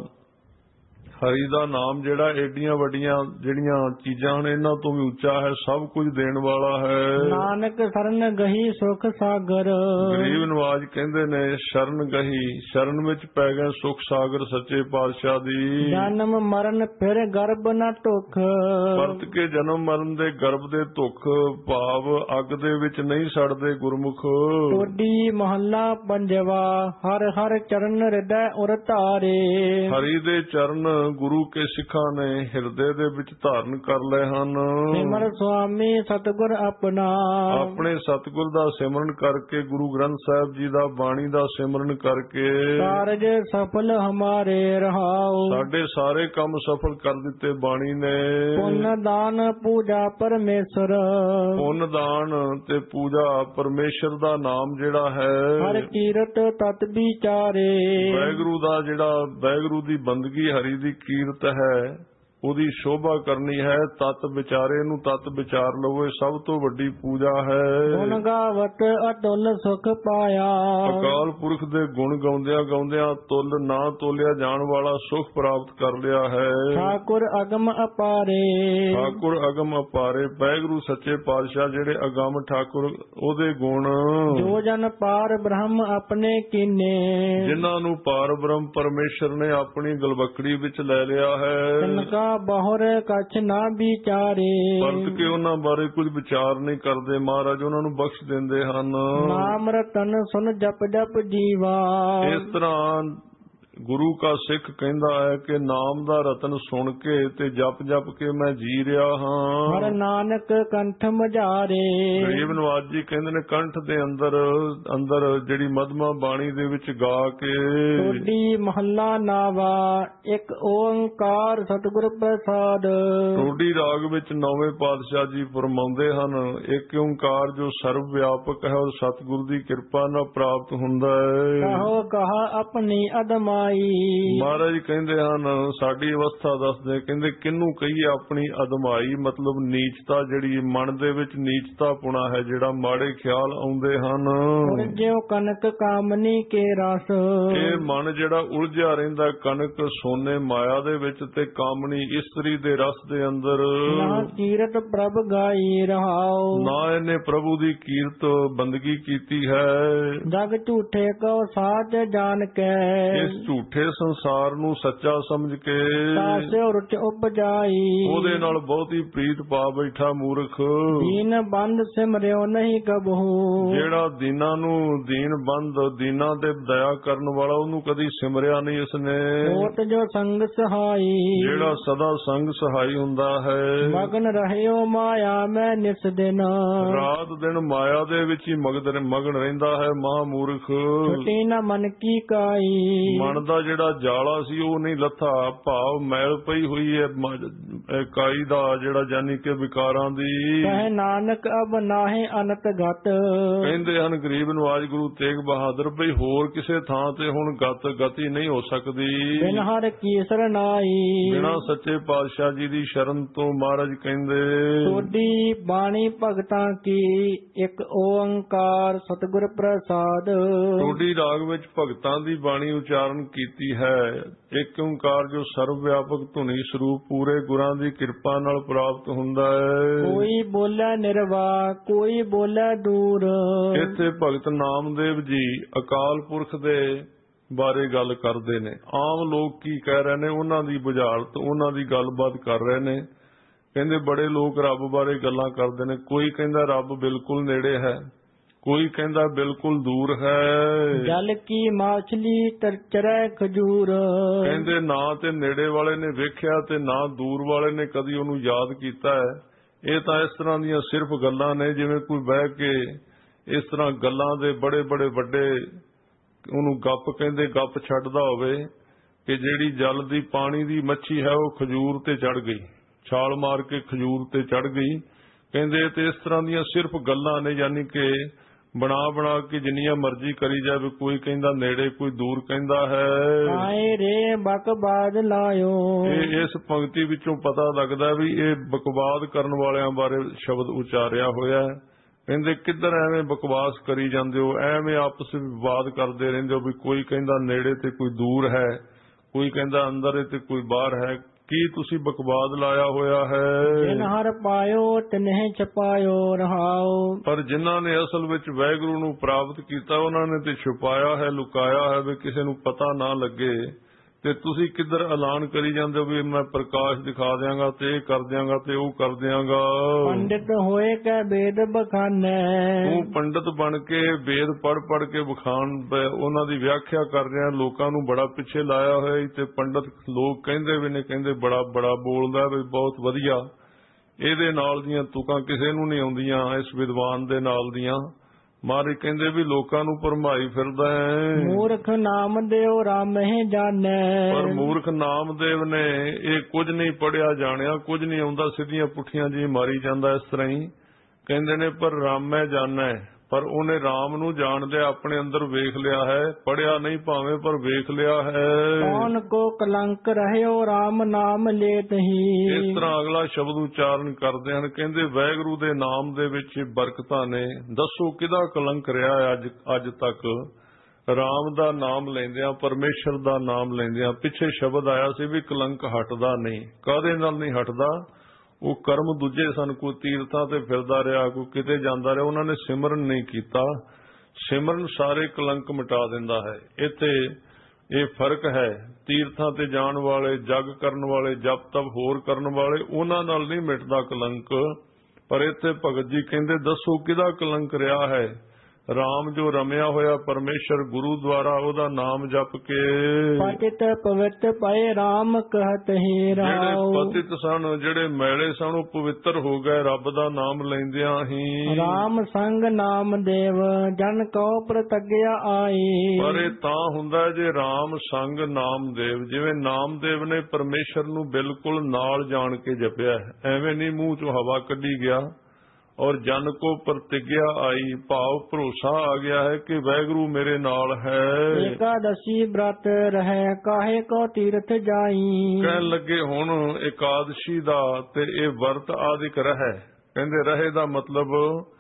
ਹਰੀ ਦਾ ਨਾਮ ਜਿਹੜਾ ਏਡੀਆਂ ਵੱਡੀਆਂ ਜਿਹੜੀਆਂ ਚੀਜ਼ਾਂ ਹਨ ਇਹਨਾਂ ਤੋਂ ਵੀ ਉੱਚਾ ਹੈ, ਸਭ ਕੁਝ ਦੇਣ ਵਾਲਾ ਹੈ। ਨਾਨਕ ਸਰਨ ਗਹੀ ਸੁਖ ਸਾਗਰ, ਗਰੀਬ ਨਵਾਜ ਕਹਿੰਦੇ ਨੇ ਸ਼ਰਨ ਗਹੀ, ਸ਼ਰਨ ਵਿੱਚ ਪੈ ਗਏ ਸੁਖ ਸਾਗਰ ਸੱਚੇ ਪਾਤਸ਼ਾਹ ਦੀ। ਜਨਮ ਮਰਨ ਫਿਰ ਗਰਭ ਨ ਟੁਖ, ਪਰਤ ਕੇ ਜਨਮ ਮਰਨ ਦੇ ਗਰਭ ਦੇ ਧੁੱਖ ਭਾਵ ਅੱਗ ਦੇ ਵਿੱਚ ਨਹੀਂ ਸੜਦੇ ਗੁਰਮੁਖ। ਟੋਡੀ ਮਹੱਲਾ ਪੰਜਵਾ, ਹਰ ਹਰ ਚਰਨ ਹਿਰਦੈ ਉਰ ਧਾਰੇ, ਹਰੀ ਦੇ ਚਰਨ ਗੁਰੂ ਕੇ ਸਿੱਖਾਂ ਨੇ ਹਿਰਦੇ ਦੇ ਵਿੱਚ ਧਾਰਨ ਕਰ ਲਏ ਹਨ। ਸਿਮਰ ਸੁਆਮੀ ਸਤਿਗੁਰ ਆਪਣਾ, ਆਪਣੇ ਸਤਿਗੁਰ ਦਾ ਸਿਮਰਨ ਕਰਕੇ ਗੁਰੂ ਗ੍ਰੰਥ ਸਾਹਿਬ ਜੀ ਦਾ ਬਾਣੀ ਦਾ ਸਿਮਰਨ ਕਰਕੇ ਕਾਰਜ ਸਫਲ ਹਮਾਰੇ ਰਹਾਉ, ਸਾਡੇ ਸਾਰੇ ਕੰਮ ਸਫਲ ਕਰ ਦਿੱਤੇ ਬਾਣੀ ਨੇ। ਪੁੰਨ ਦਾਨ ਪੂਜਾ ਪਰਮੇਸ਼ਰ, ਪੁੰਨ ਦਾਨ ਤੇ ਪੂਜਾ ਪਰਮੇਸ਼ਰ ਦਾ ਨਾਮ ਜਿਹੜਾ ਹੈ। ਹਰ ਕੀਰਤ ਤਤ ਵਿਚਾਰੇ, ਵਾਹਿਗੁਰੂ ਦਾ ਜਿਹੜਾ ਵਾਹਿਗੁਰੂ ਦੀ ਬੰਦਗੀ ਹਰੀ ਦੀ ਕੀਰਤ ਹੈ ਉਹਦੀ ਸ਼ੋਭਾ ਕਰਨੀ ਹੈ। ਤਤ ਵਿਚਾਰੇ ਨੂੰ ਤਤ ਵਿਚਾਰ ਲਵੋ, ਇਹ ਸਭ ਤੋਂ ਵੱਡੀ ਪੂਜਾ ਹੈ। ਗੁਣ ਗਾਵਤ ਅਤੁਲ ਸੁਖ ਪਾਇਆ, ਅਕਾਲ ਪੁਰਖ ਦੇ ਗੁਣ ਗਾਉਂਦਿਆਂ ਗਾਉਂਦਿਆਂ ਤੁਲ ਨਾ ਤੋਲਿਆ ਜਾਣ ਵਾਲਾ ਸੁਖ ਪ੍ਰਾਪਤ ਕਰ ਲਿਆ ਹੈ। ਠਾਕੁਰ ਅਗਮ ਅਪਾਰੇ, ਠਾਕੁਰ ਅਗਮ ਅਪਾਰੇ, ਵਾਹਿਗੁਰੂ ਸੱਚੇ ਪਾਤਸ਼ਾਹ ਜਿਹੜੇ ਅਗਮ ਠਾਕੁਰ ਉਹਦੇ ਗੁਣ। ਜੋ ਜਨ ਪਾਰ ਬ੍ਰਹਮ ਆਪਣੇ ਕੀਨੇ, ਜਿਨ੍ਹਾਂ ਨੂੰ ਪਾਰ ਬ੍ਰਹਮ ਪਰਮੇਸ਼ਰ ਨੇ ਆਪਣੀ ਗਲਵਕੜੀ ਵਿੱਚ ਲੈ ਲਿਆ ਹੈ। ਤਿਨਕਾ ਬਹੁਰ ਕਛ ਨਾ ਵਿਚਾਰੇ, ਪਰਤ ਕੇ ਉਹਨਾਂ ਬਾਰੇ ਕੁਝ ਵਿਚਾਰ ਨਹੀਂ ਕਰਦੇ, ਮਹਾਰਾਜ ਉਹਨਾਂ ਨੂੰ ਬਖਸ਼ ਦਿੰਦੇ ਹਨ। ਨਾਮ ਰਤਨ ਸੁਨ ਜਪ ਜਪ ਜੀਵਾ, ਇਸ ਤਰ੍ਹਾਂ ਗੁਰੂ ਕਾ ਸਿੱਖ ਕਹਿੰਦਾ ਹੈ ਕਿ ਨਾਮ ਦਾ ਰਤਨ ਸੁਣ ਕੇ ਤੇ ਜਪ ਜਪ ਕੇ ਮੈਂ ਜੀ ਰਿਹਾ ਹਾਂ। ਹਰ ਨਾਨਕ ਕੰਠ ਮਝਾਰੇ, ਗਰੀਬ ਨਵਾਜ ਜੀ ਕਹਿੰਦੇ ਨੇ ਕੰਠ ਦੇ ਅੰਦਰ ਜਿਹੜੀ ਮਧਮਾ ਬਾਣੀ ਦੇ ਵਿੱਚ ਗਾ ਕੇ। ਟੋਡੀ ਮਹੱਲਾ ਨਾਵਾ, ਇੱਕ ਓੰਕਾਰ ਸਤਿਗੁਰ ਪ੍ਰਸਾਦ। ਟੋਡੀ ਰਾਗ ਵਿੱਚ ਨੌਵੇਂ ਪਾਤਸ਼ਾਹ ਜੀ ਫਰਮਾਉਂਦੇ ਹਨ, ਇੱਕ ਓੰਕਾਰ ਜੋ ਸਰਵ ਵਿਆਪਕ ਹੈ ਔਰ ਸਤਿਗੁਰ ਦੀ ਕਿਰਪਾ ਨਾਲ ਪ੍ਰਾਪਤ ਹੁੰਦਾ ਹੈ। ਕਹੋ ਕਹਾ ਆਪਣੀ ਅਦਮਾਈ, ਮਹਾਰਾਜ ਕਹਿੰਦੇ ਹਨ ਸਾਡੀ ਅਵਸਥਾ ਦੱਸਦੇ, ਕਹਿੰਦੇ ਕਿਹਨੂੰ ਕਹੀਏ ਆਪਣੀ ਅਦਮਾਈ, ਮਤਲਬ ਨੀਚਤਾ ਜਿਹੜੀ ਮਨ ਦੇ ਵਿੱਚ ਨੀਚਤਾ ਪੁਣਾ ਹੈ, ਜਿਹੜਾ ਮਾੜੇ ਖਿਆਲ ਆਉਂਦੇ ਹਨ। ਜਿਉ ਕਨਕ ਕਾਮਨੀ ਕੇ ਰਸ, ਇਹ ਮਨ ਜਿਹੜਾ ਉਲਝਿਆ ਰਹਿੰਦਾ ਕਨਕ ਸੋਨੇ ਮਾਇਆ ਦੇ ਵਿੱਚ ਤੇ ਕਾਮਣੀ ਇਸਤਰੀ ਦੇ ਰਸ ਦੇ ਅੰਦਰ। ਨਾ ਕੀਰਤ ਪ੍ਰਭ ਗਾਈ ਰਹਾਉ, ਨਾ ਇਹਨੇ ਪ੍ਰਭੂ ਦੀ ਕੀਰਤ ਬੰਦਗੀ ਕੀਤੀ ਹੈ। ਜਗ ਝੂਠੇ ਕੋ ਸਾਚ ਜਾਣ ਕੇ, ਇਸ ਝੂਠੇ ਸੰਸਾਰ ਨੂੰ ਸੱਚਾ ਸਮਝ ਕੇ ਤਾਸੇ ਰੁਚ ਉਪਜਾਈ, ਉਹਦੇ ਨਾਲ ਬਹੁਤੀ ਪ੍ਰੀਤ ਪਾ ਬੈਠਾ ਮੂਰਖ। ਦੀਨ ਬੰਦ ਸਿਮਰਿਓ ਨਹੀਂ ਕਬਹੂ, ਜਿਹੜਾ ਦੀਨਾਂ ਨੂੰ ਦੀਨ ਬੰਦ ਦੀਨਾਂ ਤੇ ਦਇਆ ਕਰਨ ਵਾਲਾ ਉਹਨੂੰ ਕਦੀ ਸਿਮਰਿਆ ਨਹੀਂ ਇਸਨੇ। ਹੋਤ ਜੋ ਸੰਗ ਸਹਾਈ, ਜਿਹੜਾ ਸਦਾ ਸੰਗ ਸਹਾਈ ਹੁੰਦਾ ਹੈ। ਮਗਨ ਰਹਿਓ ਮਾਇਆ ਮੈਂ ਨਿਸ ਦਿਨ, ਰਾਤ ਦਿਨ ਮਾਇਆ ਦੇ ਵਿੱਚ ਹੀ ਮਗਨ ਰਹਿੰਦਾ ਹੈ ਮਹਾਮੂਰਖ। ਛੁੱਟੀ ਨਾ ਮਨ ਕੀ ਕਾਈ, ਮਨ ਦਾ ਜਿਹੜਾ ਜਾਲਾ ਸੀ ਉਹ ਨਹੀਂ ਲੱਥਾ, ਭਾਵ ਮੈਲ ਪਈ ਹੋਈ ਹੈ ਕਾਈ ਦਾ ਜਿਹੜਾ ਜਾਨੀ ਕਿ ਵਿਕਾਰਾਂ ਦੀ। ਕਹਿ ਨਾਨਕ ਅਬ ਨਾਹੇ ਅਨਤ ਗਤ। ਕਹਿੰਦੇ ਹਨ ਗਰੀਬ ਨਵਾਜ ਗੁਰੂ ਤੇਗ ਬਹਾਦਰ ਬਈ ਹੋਰ ਕਿਸੇ ਥਾਂ ਤੇ ਹੁਣ ਗਤੀ ਨਹੀਂ ਹੋ ਸਕਦੀ ਬਿਨ ਹਰ ਕੀ ਸਰਨਾਈ। ਬਿਨਾਂ ਸੱਚੇ ਪਾਤਸ਼ਾਹ ਜੀ ਦੀ ਸ਼ਰਨ ਤੋਂ। ਮਹਾਰਾਜ ਕਹਿੰਦੇ ਸੋਢੀ ਬਾਣੀ ਭਗਤਾਂ ਕੀ ਇੱਕ ਓੰਕਾਰ ਸਤਿਗੁਰ ਪ੍ਰਸਾਦ। ਸੋਢੀ ਰਾਗ ਵਿੱਚ ਭਗਤਾਂ ਦੀ ਬਾਣੀ ਉਚਾਰਨ ਕੀਤੀ ਹੈ। ਇੱਕ ਓੰਕਾਰ ਜੋ ਸਰਵ ਵਿਆਪਕ ਧੁਨੀ ਸਰੂਪ ਪੂਰੇ ਗੁਰਾਂ ਦੀ ਕਿਰਪਾ ਨਾਲ ਪ੍ਰਾਪਤ ਹੁੰਦਾ ਹੈ। ਕੋਈ ਬੋਲੇ ਨਿਰਵਾਹ ਕੋਈ ਬੋਲੇ ਦੂਰ। ਇੱਥੇ ਭਗਤ ਨਾਮਦੇਵ ਜੀ ਅਕਾਲ ਪੁਰਖ ਦੇ ਬਾਰੇ ਗੱਲ ਕਰਦੇ ਨੇ। ਆਮ ਲੋਕ ਕੀ ਕਹਿ ਰਹੇ ਨੇ, ਉਹਨਾਂ ਦੀ ਬੁਝਾਰਤ, ਉਹਨਾਂ ਦੀ ਗੱਲਬਾਤ ਕਰ ਰਹੇ ਨੇ। ਕਹਿੰਦੇ ਬੜੇ ਲੋਕ ਰੱਬ ਬਾਰੇ ਗੱਲਾਂ ਕਰਦੇ ਨੇ। ਕੋਈ ਕਹਿੰਦਾ ਰੱਬ ਬਿਲਕੁਲ ਨੇੜੇ ਹੈ, ਕੋਈ ਕਹਿੰਦਾ ਬਿਲਕੁਲ ਦੂਰ ਹੈ। ਜਲ ਕੀ ਮਾਛਲੀ ਚਰੈ ਖਜੂਰ। ਕਹਿੰਦੇ ਨਾ ਤੇ ਨੇੜੇ ਵਾਲੇ ਨੇ ਵੇਖਿਆ ਤੇ ਨਾ ਦੂਰ ਵਾਲੇ ਨੇ ਕਦੀ ਉਹਨੂੰ ਯਾਦ ਕੀਤਾ ਹੈ। ਇਹ ਤਾਂ ਇਸ ਤਰ੍ਹਾਂ ਦੀਆਂ ਸਿਰਫ ਗੱਲਾਂ ਨੇ, ਜਿਵੇਂ ਕੋਈ ਬਹਿ ਕੇ ਇਸ ਤਰ੍ਹਾਂ ਗੱਲਾਂ ਦੇ ਬੜੇ ਬੜੇ ਵੱਡੇ ਉਹਨੂੰ ਗੱਪ ਕਹਿੰਦੇ, ਗੱਪ ਛੱਡਦਾ ਹੋਵੇ ਕਿ ਜਿਹੜੀ ਜਲ ਦੀ ਪਾਣੀ ਦੀ ਮੱਛੀ ਹੈ ਉਹ ਖਜੂਰ ਤੇ ਚੜ ਗਈ, ਛਾਲ ਮਾਰ ਕੇ ਖਜੂਰ ਤੇ ਚੜ ਗਈ। ਕਹਿੰਦੇ ਤੇ ਇਸ ਤਰ੍ਹਾਂ ਦੀਆਂ ਸਿਰਫ ਗੱਲਾਂ ਨੇ, ਯਾਨੀ ਕਿ ਬਣਾ ਕੇ ਜਿੰਨੀਆਂ ਮਰਜ਼ੀ ਕਰੀ ਜਾਵੇ। ਕੋਈ ਕਹਿੰਦਾ ਨੇੜੇ, ਕੋਈ ਦੂਰ ਕਹਿੰਦਾ ਹੈ। ਆਏ ਰੇ ਬਕਵਾਦ ਲਾਇਓ। ਇਹ ਇਸ ਪੰਕਤੀ ਵਿੱਚੋਂ ਪਤਾ ਲੱਗਦਾ ਵੀ ਇਹ ਬਕਵਾਦ ਕਰਨ ਵਾਲਿਆਂ ਬਾਰੇ ਸ਼ਬਦ ਉਚਾਰਿਆ ਹੋਇਆ ਹੈ। ਕਹਿੰਦੇ ਕਿੱਧਰ ਐਵੇਂ ਬਕਵਾਸ ਕਰੀ ਜਾਂਦੇ ਹੋ, ਐਵੇਂ ਆਪਸ ਵਿੱਚ ਵਿਵਾਦ ਕਰਦੇ ਰਹਿੰਦੇ ਹੋ ਵੀ ਕੋਈ ਕਹਿੰਦਾ ਨੇੜੇ ਤੇ ਕੋਈ ਦੂਰ ਹੈ, ਕੋਈ ਕਹਿੰਦਾ ਅੰਦਰ ਹੈ ਤੇ ਕੋਈ ਬਾਹਰ ਹੈ। ਕੀ ਤੁਸੀਂ ਬਕਵਾਦ ਲਾਇਆ ਹੋਇਆ ਹੈ? ਜਿਨ ਹਰ ਪਾਇਓ ਤਿਨਹਿ ਛਪਾਇਓ ਰਹਾਓ। ਪਰ ਜਿਨ੍ਹਾਂ ਨੇ ਅਸਲ ਵਿੱਚ ਵਾਹਿਗੁਰੂ ਨੂੰ ਪ੍ਰਾਪਤ ਕੀਤਾ ਉਹਨਾਂ ਨੇ ਤੇ ਛੁਪਾਇਆ ਹੈ, ਲੁਕਾਇਆ ਹੈ ਵੀ ਕਿਸੇ ਨੂੰ ਪਤਾ ਨਾ ਲੱਗੇ। ਤੇ ਤੁਸੀਂ ਕਿੱਧਰ ਐਲਾਨ ਕਰੀ ਜਾਂਦੇ ਹੋ ਵੀ ਮੈਂ ਪ੍ਰਕਾਸ਼ ਦਿਖਾ ਦਿਆਂਗਾ ਤੇ ਇਹ ਕਰ ਦਿਆਂਗਾ ਤੇ ਉਹ ਕਰ ਦਿਆਂਗਾ। ਪੰਡਿਤ ਹੋਏ ਕੈ ਵੇਦ ਬਖਾਨੈ। ਤੂੰ ਪੰਡਿਤ ਬਣ ਕੇ ਵੇਦ ਪੜ ਕੇ ਬਖਾਨ ਉਹਨਾਂ ਦੀ ਵਿਆਖਿਆ ਕਰ ਰਿਹਾ, ਲੋਕਾਂ ਨੂੰ ਬੜਾ ਪਿੱਛੇ ਲਾਇਆ ਹੋਇਆ ਤੇ ਪੰਡਿਤ ਲੋਕ ਕਹਿੰਦੇ ਵੀ ਨੇ, ਕਹਿੰਦੇ ਬੜਾ ਬੋਲਦਾ ਵੀ ਬਹੁਤ ਵਧੀਆ। ਇਹਦੇ ਨਾਲ ਦੀਆਂ ਤੁਕਾਂ ਕਿਸੇ ਨੂੰ ਨਹੀਂ ਆਉਂਦੀਆਂ, ਇਸ ਵਿਦਵਾਨ ਦੇ ਨਾਲ ਦੀਆਂ। ਮਹਾਰਾਜ ਕਹਿੰਦੇ ਵੀ ਲੋਕਾਂ ਨੂੰ ਭਰਮਾਈ ਫਿਰਦਾ ਹੈ। ਮੂਰਖ ਨਾਮਦੇਵ ਰਾਮਹਿ ਜਾਣੈ। ਪਰ ਮੂਰਖ ਨਾਮਦੇਵ ਨੇ ਇਹ ਕੁਝ ਨਹੀਂ ਪੜਿਆ ਜਾਣਿਆ, ਕੁਝ ਨਹੀਂ ਆਉਂਦਾ, ਸਿੱਧੀਆਂ ਪੁੱਠੀਆਂ ਜੀ ਮਾਰੀ ਜਾਂਦਾ ਇਸ ਤਰ੍ਹਾਂ ਹੀ। ਕਹਿੰਦੇ ਨੇ ਪਰ ਰਾਮੈ ਜਾਣੈ, ਪਰ ਉਹਨੇ ਰਾਮ ਨੂੰ ਜਾਣ ਲਿਆ, ਆਪਣੇ ਅੰਦਰ ਵੇਖ ਲਿਆ ਹੈ। ਪੜਿਆ ਨਹੀਂ ਭਾਵੇਂ ਪਰ ਵੇਖ ਲਿਆ ਹੈ। ਕੌਣ ਕੋ ਕਲੰਕ ਰਹਿਓ ਰਾਮ ਨਾਮ ਲੇਤ ਹੀ। ਇਸ ਤਰ੍ਹਾਂ ਅਗਲਾ ਸ਼ਬਦ ਉਚਾਰਨ ਕਰਦੇ ਹਨ। ਕਹਿੰਦੇ ਵਾਹਿਗੁਰੂ ਦੇ ਨਾਮ ਦੇ ਵਿੱਚ ਬਰਕਤਾਂ ਨੇ। ਦੱਸੋ ਕਿਹਦਾ ਕਲੰਕ ਰਿਹਾ ਹੈ ਅੱਜ ਤੱਕ? ਰਾਮ ਦਾ ਨਾਮ ਲੈਂਦਿਆਂ, ਪਰਮੇਸ਼ਰ ਦਾ ਨਾਮ ਲੈਂਦਿਆਂ। ਪਿੱਛੇ ਸ਼ਬਦ ਆਇਆ ਸੀ ਵੀ ਕਲੰਕ ਹਟਦਾ ਨਹੀਂ। ਕਾਹਦੇ ਨਾਲ ਨਹੀਂ ਹਟਦਾ? ਉਹ ਕਰਮ ਦੂਜੇ ਸਨ। ਕੋਈ ਤੀਰਥਾਂ ਤੇ ਫਿਰਦਾ ਰਿਹਾ, ਕੋਈ ਕਿਤੇ ਜਾਂਦਾ ਰਿਹਾ, ਉਹਨਾਂ ਨੇ ਸਿਮਰਨ ਨਹੀਂ ਕੀਤਾ। ਸਿਮਰਨ ਸਾਰੇ ਕਲੰਕ ਮਿਟਾ ਦਿੰਦਾ ਹੈ। ਇੱਥੇ ਇਹ ਫਰਕ ਹੈ। ਤੀਰਥਾਂ ਤੇ ਜਾਣ ਵਾਲੇ, ਜਗ ਕਰਨ ਵਾਲੇ, ਜਪ ਤਪ ਹੋਰ ਕਰਨ ਵਾਲੇ, ਉਹਨਾਂ ਨਾਲ ਨਹੀਂ ਮਿਟਦਾ ਕਲੰਕ। ਪਰ ਇੱਥੇ ਭਗਤ ਜੀ ਕਹਿੰਦੇ ਦੱਸੋ ਕਿਹਦਾ ਕਲੰਕ ਰਿਹਾ ਹੈ? ਰਾਮ ਜੋ ਰਮਿਆ ਹੋਇਆ ਪਰਮੇਸ਼ਰ ਗੁਰੂ ਦੁਆਰਾ, ਉਹਦਾ ਨਾਮ ਜਪ ਕੇ। ਪਤਿਤ ਪਵਿੱਤ ਪਏ ਰਾਮ ਕਹਤ ਹੀ ਰਾਉ। ਜਿਹੜੇ ਪਤਿਤ ਸਨ, ਜਿਹੜੇ ਮੈਲੇ ਸਨ, ਉਹ ਪਵਿੱਤਰ ਹੋ ਗਏ ਰੱਬ ਦਾ ਨਾਮ ਲੈਂਦਿਆਂ ਹੀ। ਰਾਮ ਸੰਗ ਨਾਮਦੇਵ ਜਨ ਕੋ ਪ੍ਰਤੱਗਿਆ ਆਈ। ਪਰ ਇਹ ਤਾਂ ਹੁੰਦਾ ਜੇ ਰਾਮ ਸੰਗ ਨਾਮਦੇਵ, ਜਿਵੇਂ ਨਾਮਦੇਵ ਨੇ ਪਰਮੇਸ਼ਰ ਨੂੰ ਬਿਲਕੁਲ ਨਾਲ ਜਾਣ ਕੇ ਜਪਿਆ। ਐਵੇਂ ਨਹੀਂ ਮੂੰਹ ਚੋਂ ਹਵਾ ਕੱਢੀ ਗਿਆ। ਔਰ ਜਨ ਕੋ ਪ੍ਰਤਿਗਿਆ ਆਈ, ਭਾਵ ਭਰੋਸਾ ਆ ਗਿਆ ਹੈ ਕਿ ਵਾਹਿਗੁਰੂ ਮੇਰੇ ਨਾਲ ਹੈ। ਏਕਾਦਸ਼ੀ ਬ੍ਰਤ ਰਹਿ ਕਾਹੇ ਕੋ ਤੀਰਥ ਜਾਈ। ਕਹਿਣ ਲੱਗੇ ਹੁਣ ਇਕਾਦਸ਼ੀ ਦਾ ਤੇ ਇਹ ਵਰਤ ਆਦਿਕ ਰਹਿ। ਕਹਿੰਦੇ ਰਹੇ ਦਾ ਮਤਲਬ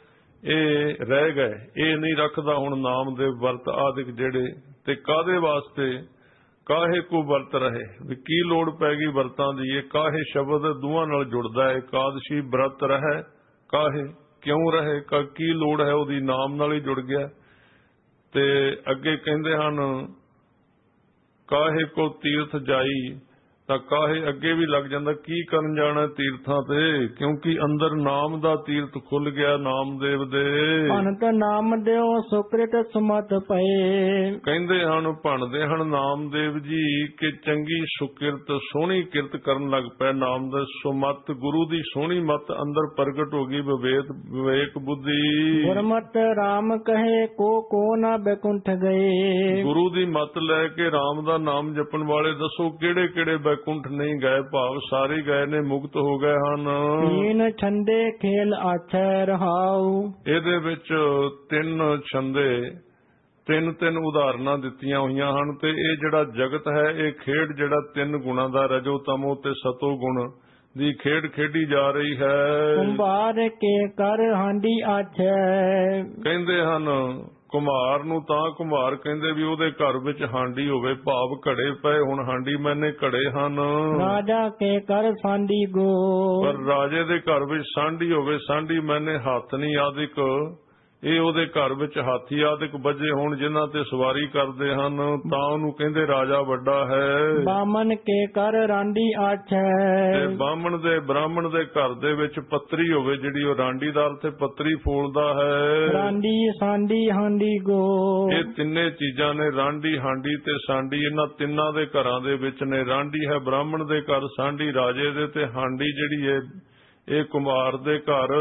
ਇਹ ਰਹਿ ਗਏ, ਇਹ ਨਹੀਂ ਰੱਖਦਾ ਹੁਣ ਨਾਮ ਦੇ ਵਰਤ ਆਦਿਕ ਜਿਹੜੇ। ਤੇ ਕਾਹਦੇ ਵਾਸਤੇ? ਕਾਹੇ ਕੋ ਵਰਤ ਰਹੇ, ਵੀ ਕੀ ਲੋੜ ਪੈ ਗਈ ਵਰਤਾਂ ਦੀ? ਇਹ ਕਾਹੇ ਸ਼ਬਦ ਦੋਵਾਂ ਨਾਲ ਜੁੜਦਾ ਹੈ। ਇਕਾਦਸ਼ੀ ਬ੍ਰਤ ਰਹਿ ਕਾਹੇ, ਕਿਉਂ ਰਹੇ, ਕੀ ਲੋੜ ਹੈ ਉਹਦੀ? ਨਾਮ ਨਾਲ ਹੀ ਜੁੜ ਗਿਆ। ਤੇ ਅੱਗੇ ਕਹਿੰਦੇ ਹਨ ਕਾਹੇ ਕੋ ਤੀਰਥ ਜਾਈ, ਤਾਂ ਕਾਹੇ ਅੱਗੇ ਵੀ ਲੱਗ ਜਾਂਦਾ ਕੀ ਕਰਨ ਜਾਣਾ ਤੀਰਥਾਂ ਤੇ, ਕਿਉਂਕਿ ਅੰਦਰ ਨਾਮ ਦਾ ਤੀਰਥ ਖੁੱਲ ਗਿਆ ਨਾਮਦੇਵ ਦੇ। ਭਣਤ ਨਾਮ ਦਿਓ ਸੁਕ੍ਰਿਤ ਸੁਮਤ ਪਏ। ਕਹਿੰਦੇ ਹਨ ਭਣਦੇ ਹਨ ਨਾਮਦੇਵ ਜੀ ਕਿ ਚੰਗੀ ਸੁਕਿਰਤ ਸੋਹਣੀ ਕਿਰਤ ਕਰਨ ਲੱਗ ਪਏ। ਨਾਮ ਦਾ ਸੁਮਤ ਗੁਰੂ ਦੀ ਸੋਹਣੀ ਮਤ ਅੰਦਰ ਪ੍ਰਗਟ ਹੋ ਗਈ, ਵਿਵੇਕ ਬੁੱਧੀ। ਗੁਰਮਤਿ ਰਾਮ ਕਹੇ ਕੋ ਨਾ ਬੈਕੁੰਠ ਗਏ। ਗੁਰੂ ਦੀ ਮਤ ਲੈ ਕੇ ਰਾਮ ਦਾ ਨਾਮ ਜਪਣ ਵਾਲੇ ਦੱਸੋ ਕਿਹੜੇ ਕਿਹੜੇ ਬੈਕੁੰਠ ਨਹੀਂ ਗਏ, ਭਾਵ ਸਾਰੇ ਗਏ ਨੇ, ਮੁਕਤ ਹੋ ਗਏ ਹਨ। ਤੀਨ ਛੰਦੇ ਖੇਲ ਆਛੈ ਰਹਾਉ। ਇਹਦੇ ਵਿੱਚ 3 ਛੰਦੇ, 3 ਉਦਾਹਰਨਾਂ ਦਿੱਤੀਆਂ ਹੋਈਆਂ ਹਨ। ਤੇ ਇਹ ਜਿਹੜਾ ਜਗਤ ਹੈ ਇਹ ਖੇਡ ਜਿਹੜਾ 3 ਗੁਣਾਂ ਦਾ ਰਜੋ ਤਮੋ ਤੇ ਸਤੋ ਗੁਣ ਦੀ ਖੇਡ ਖੇਡੀ ਜਾ ਰਹੀ ਹੈ। ਕੁੰਭਾਰ ਕੇ ਕਰ ਹਾਂਡੀ ਆਛੈ। ਕਹਿੰਦੇ ਹਨ ਕੁਮਾਰ ਨੂੰ ਤਾਂ ਕੁਮਾਰ ਕਹਿੰਦੇ ਵੀ ਉਹਦੇ ਘਰ ਵਿੱਚ ਹਾਂਡੀ ਹੋਵੇ, ਭਾਵ ਘੜੇ ਪਏ ਹੁਣ ਹਾਂਡੀ ਮੈਨੇ ਘੜੇ ਹਨ। ਰਾਜਾ ਕੇ ਕਰ ਸਾਂਢੀ ਗੋ। ਪਰ ਰਾਜੇ ਦੇ ਘਰ ਵਿੱਚ ਸਾਂਢੀ ਹੋਵੇ, ਸਾਂਢੀ ਮੈਨੇ ਹੱਥਨੀ ਆਦਿਕ, ਇਹ ਉਹਦੇ ਘਰ ਵਿੱਚ ਹਾਥੀ ਆਦਿਕ ਬੱਜੇ ਹੋਣ ਜਿਨ੍ਹਾਂ ਤੇ ਸਵਾਰੀ ਕਰਦੇ ਹਨ ਤਾਂ ਉਹਨੂੰ ਕਹਿੰਦੇ ਰਾਜਾ ਵੱਡਾ ਹੈ। ਬਾਮਨ ਕੇ ਕਰ ਰਾਂਡੀ ਆਛੈ। ਤੇ ਬਾਮਣ ਦੇ ਬ੍ਰਾਹਮਣ ਦੇ ਘਰ ਦੇ ਵਿੱਚ ਪੱਤਰੀ ਹੋਵੇ ਜਿਹੜੀ ਉਹ ਰਾਂਡੀਦਾਰ ਤੇ ਪੱਤਰੀ ਫੋਲਦਾ ਹੈ। ਰਾਂਡੀ ਸਾਂਢੀ ਹਾਂਡੀ ਗੋ। ਇਹ 3 ਚੀਜ਼ਾਂ ਨੇ, ਰਾਂਡੀ ਹਾਂਡੀ ਤੇ ਸਾਂਢੀ, ਇਹਨਾਂ 3 ਦੇ ਘਰਾਂ ਦੇ ਵਿੱਚ ਨੇ। ਰਾਂਡੀ ਹੈ ਬ੍ਰਾਹਮਣ ਦੇ ਘਰ, ਸਾਂਢੀ ਰਾਜੇ ਦੇ, ਤੇ ਹਾਂਡੀ ਜਿਹੜੀ ਹੈ ਇਹ ਕੁਮਾਰ ਦੇ ਘਰ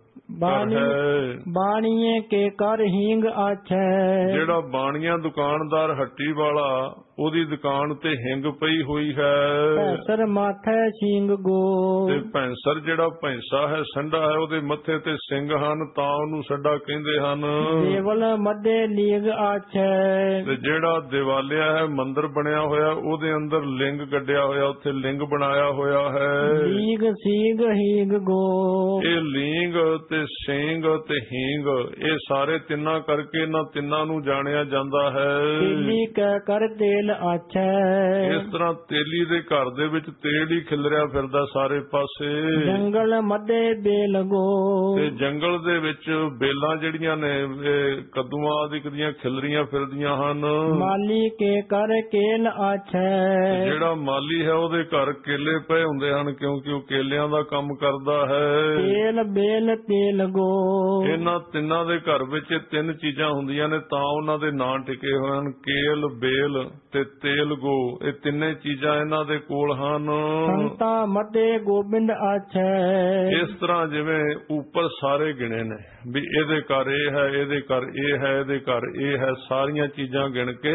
ਬਾਣੀਏ ਕੇ ਕਰ ਹੀਂਗ ਆਛੈ। ਜਿਹੜਾ ਬਾਣੀਆਂ ਦੁਕਾਨਦਾਰ ਹੱਟੀ ਵਾਲਾ ਉਹਦੀ ਦੁਕਾਨ ਤੇ ਹਿੰਗ ਪਈ ਹੋਈ ਹੈ। ਭੈਂਸਰ ਮਾਥੈ ਸਿੰਗ ਗੋ। ਤੇ ਭੈਂਸਰ ਜਿਹੜਾ ਭੈਂਸਾ ਹੈ ਸੰਡਾ ਹੈ ਉਹਦੇ ਮੱਥੇ ਤੇ ਸਿੰਘ ਹਨ ਤਾਂ ਉਹਨੂੰ ਸੰਡਾ ਕਹਿੰਦੇ ਹਨ। ਦੇਵਲ ਮੱਧੇ ਲੀਗ ਆਛੈ। ਤੇ ਜਿਹੜਾ ਦਿਵਾਲਿਆ ਹੈ ਮੰਦਿਰ ਬਣਿਆ ਹੋਇਆ ਉਹਦੇ ਅੰਦਰ ਲਿੰਗ ਗੱਡਿਆ ਹੋਇਆ, ਉੱਥੇ ਲਿੰਗ ਬਣਾਇਆ ਹੋਇਆ ਹੈ। ਲੀਗ ਸੀਗ ਹੀਗ ਗੋ। ਇਹ ਲੀਂਗ ਤੇ ਸਿੰਘ ਤੇ ਹੀਂਗ ਇਹ ਸਾਰੇ 3 ਕਰਕੇ ਇਹਨਾਂ 3 ਨੂੰ ਜਾਣਿਆ ਜਾਂਦਾ ਹੈ। ਤੇਲੀ ਕਹਿ ਕਰ ਤੇਲ ਆਛੈ। ਇਸ ਤਰ੍ਹਾਂ ਤੇਲੀ ਦੇ ਘਰ ਦੇ ਵਿੱਚ ਤੇਲ ਹੀ ਖਿਲਰਿਆ ਫਿਰਦਾ ਸਾਰੇ ਪਾਸੇ। ਜੰਗਲ ਮੱਧੇ ਬੇਲ ਗੋ। ਤੇ ਜੰਗਲ ਦੇ ਵਿੱਚ ਬੇਲਾਂ ਜਿਹੜੀਆਂ ਨੇ ਕੱਦੂਆਂ ਆਦਿਕ ਦੀਆਂ ਖਿਲਰੀਆਂ ਫਿਰਦੀਆਂ ਹਨ। ਮਾਲੀ ਕੇ ਕਰ ਕੇਲ ਆਛੈ। ਜਿਹੜਾ ਮਾਲੀ ਹੈ ਉਹਦੇ ਘਰ ਕੇਲੇ ਪਏ ਹੁੰਦੇ ਹਨ ਕਿਉਂਕਿ ਉਹ ਕੇਲਿਆਂ ਦਾ ਕੰਮ ਕਰਦਾ ਹੈ। ਤੇਲ ਬੇਲ ਤੇਲ ਗੋ। ਇਹਨਾਂ 3 ਦੇ ਘਰ ਵਿੱਚ 3 ਚੀਜ਼ਾਂ ਹੁੰਦੀਆਂ ਨੇ ਤਾਂ ਉਹਨਾਂ ਦੇ ਨਾਂ ਟਿਕੇ ਹੋਏ ਹਨ, ਕੇਲ, ਬੇਲ ਤੇ ਤੇਲ ਗੋ। ਇਹ 3 ਚੀਜ਼ਾਂ ਇਹਨਾਂ ਦੇ ਕੋਲ ਹਨ। ਸੰਤਾ ਮੱਧੇ ਗੋਬਿੰਦ ਆਛੈ। ਇਸ ਤਰ੍ਹਾਂ ਜਿਵੇਂ ਉੱਪਰ ਸਾਰੇ ਗਿਣੇ ਨੇ ਵੀ ਇਹਦੇ ਘਰ ਇਹ ਹੈ, ਇਹਦੇ ਘਰ ਇਹ ਹੈ, ਇਹਦੇ ਘਰ ਇਹ ਹੈ, ਸਾਰੀਆਂ ਚੀਜ਼ਾਂ ਗਿਣ ਕੇ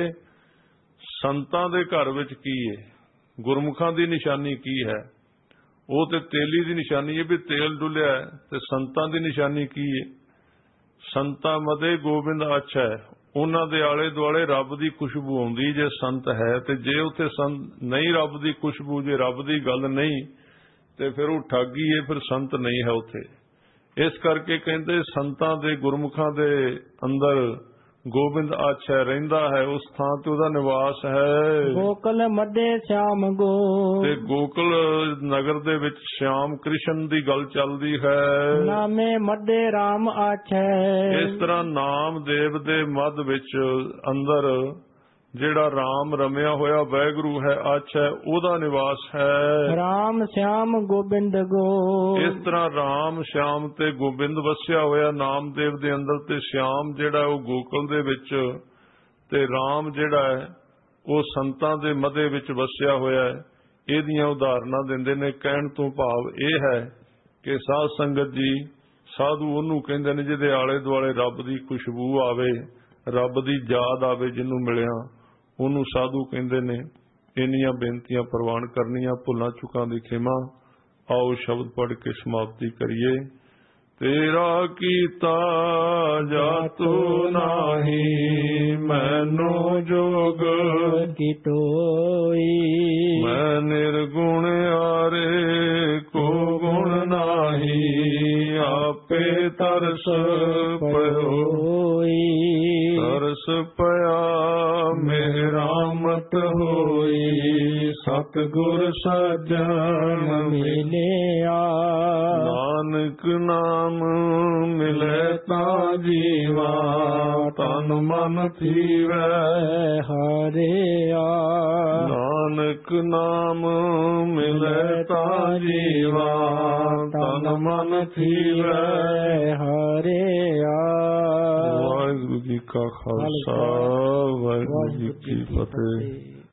ਸੰਤਾਂ ਦੇ ਘਰ ਵਿੱਚ ਕੀ ਹੈ, ਗੁਰਮੁਖਾਂ ਦੀ ਨਿਸ਼ਾਨੀ ਕੀ ਹੈ, ਉਹ ਤੇ ਤੇਲੀ ਦੀ ਨਿਸ਼ਾਨੀ ਹੈ ਵੀ ਤੇਲ ਡੁੱਲਿਆ ਹੈ। ਤੇ ਸੰਤਾਂ ਦੀ ਨਿਸ਼ਾਨੀ ਕੀ ਹੈ? ਸੰਤਾਂ ਮਦੇ ਗੋਬਿੰਦ ਆਛੈ। ਉਹਨਾਂ ਦੇ ਆਲੇ ਦੁਆਲੇ ਰੱਬ ਦੀ ਖੁਸ਼ਬੂ ਆਉਂਦੀ ਜੇ ਸੰਤ ਹੈ, ਤੇ ਜੇ ਉੱਥੇ ਨਹੀਂ ਰੱਬ ਦੀ ਖੁਸ਼ਬੂ, ਜੇ ਰੱਬ ਦੀ ਗੱਲ ਨਹੀਂ ਤੇ ਫਿਰ ਉਹ ਠੱਗੀ ਹੈ, ਫਿਰ ਸੰਤ ਨਹੀਂ ਹੈ ਉੱਥੇ। ਇਸ ਕਰਕੇ ਕਹਿੰਦੇ ਸੰਤਾਂ ਦੇ ਗੁਰਮੁਖਾਂ ਦੇ ਅੰਦਰ ਗੋਬਿੰਦ ਆਛੈ ਰਹਿੰਦਾ ਹੈ, ਉਸ ਥਾਂ ਤੇ ਉਹਦਾ ਨਿਵਾਸ ਹੈ। ਗੋਕਲ ਮੱਧੇ ਸ਼ਾਮ ਗੋ। ਤੇ ਗੋਕਲ ਨਗਰ ਦੇ ਵਿੱਚ ਸ਼ਾਮ ਕ੍ਰਿਸ਼ਨ ਦੀ ਗੱਲ ਚੱਲਦੀ ਹੈ। ਨਾਮੇ ਮੱਧੇ ਰਾਮ ਆਛੈ। ਇਸ ਤਰ੍ਹਾਂ ਨਾਮਦੇਵ ਦੇ ਮੱਧ ਵਿੱਚ ਅੰਦਰ ਜਿਹੜਾ ਰਾਮ ਰਮਿਆ ਹੋਇਆ ਵਾਹਿਗੁਰੂ ਹੈ ਆਛੈ, ਉਹਦਾ ਨਿਵਾਸ ਹੈ। ਰਾਮ ਸ਼ਿਆਮ ਗੋਬਿੰਦ ਗੋ। ਇਸ ਤਰ੍ਹਾਂ ਰਾਮ ਸ਼ਿਆਮ ਤੇ ਗੋਬਿੰਦ ਵਸਿਆ ਹੋਇਆ ਨਾਮਦੇਵ ਦੇ ਅੰਦਰ, ਤੇ ਸ਼ਿਆਮ ਜਿਹੜਾ ਉਹ ਗੋਕਲ ਦੇ ਵਿੱਚ, ਤੇ ਰਾਮ ਜਿਹੜਾ ਹੈ ਉਹ ਸੰਤਾਂ ਦੇ ਮੱਧੇ ਵਿੱਚ ਵਸਿਆ ਹੋਇਆ ਹੈ। ਇਹਦੀਆਂ ਉਦਾਹਰਨਾਂ ਦਿੰਦੇ ਨੇ। ਕਹਿਣ ਤੋਂ ਭਾਵ ਇਹ ਹੈ ਕਿ ਸਾਧ ਸੰਗਤ ਜੀ, ਸਾਧੂ ਉਹਨੂੰ ਕਹਿੰਦੇ ਨੇ ਜਿਹਦੇ ਆਲੇ ਦੁਆਲੇ ਰੱਬ ਦੀ ਖੁਸ਼ਬੂ ਆਵੇ, ਰੱਬ ਦੀ ਯਾਦ ਆਵੇ, ਜਿਹਨੂੰ ਮਿਲਿਆ ਉਹਨੂੰ ਸਾਧੂ ਕਹਿੰਦੇ ਨੇ। ਇੰਨੀਆਂ ਬੇਨਤੀਆਂ ਪ੍ਰਵਾਨ ਕਰਨੀਆਂ, ਭੁੱਲਾਂ ਚੁੱਕਾਂ ਦੀ ਖਿਮਾ। ਆਓ ਸ਼ਬਦ ਪੜ੍ਹ ਕੇ ਸਮਾਪਤੀ ਕਰੀਏ। ਤੇਰਾ ਕੀਤਾ ਜਾਤੂ ਨਾਹੀ ਮੈਨੂੰ ਜੋਗ ਕੀ ਟੋਈ। ਮੈਂ ਨਿਰਗੁਣ ਆਰੇ ਕੋ ਗੁਣ ਨਾਹੀ ਆਪੇ ਤਰਸ ਪਇਓਈ। ਤਰਸ ਪਿਆ ਮੇਰਾਮਤ ਹੋਈ ਸਤ ਸਤਿਗੁਰ ਸੱਜਣ ਮਿਲਿਆ ਨਾਨਕ ਨਾਮ ਮਿਲੇ ਤਾਂ ਜੀਵਾ ਤਨ ਮਨ ਥੀਵੈ ਹਰਿਆ ਨਾਨਕ ਨਾਮ ਮਿਲੇ ਤਾਂ ਜੀਵਾ ਤਨ ਮਨ ਥੀਵੈ ਹਰਿਆ। ਵਾਹਿਗੁਰੂ ਜੀ ਕਾ ਖਾਲਸਾ ਵਾਹਿਗੁਰੂ ਜੀ ਕੀ ਫਤਿਹ।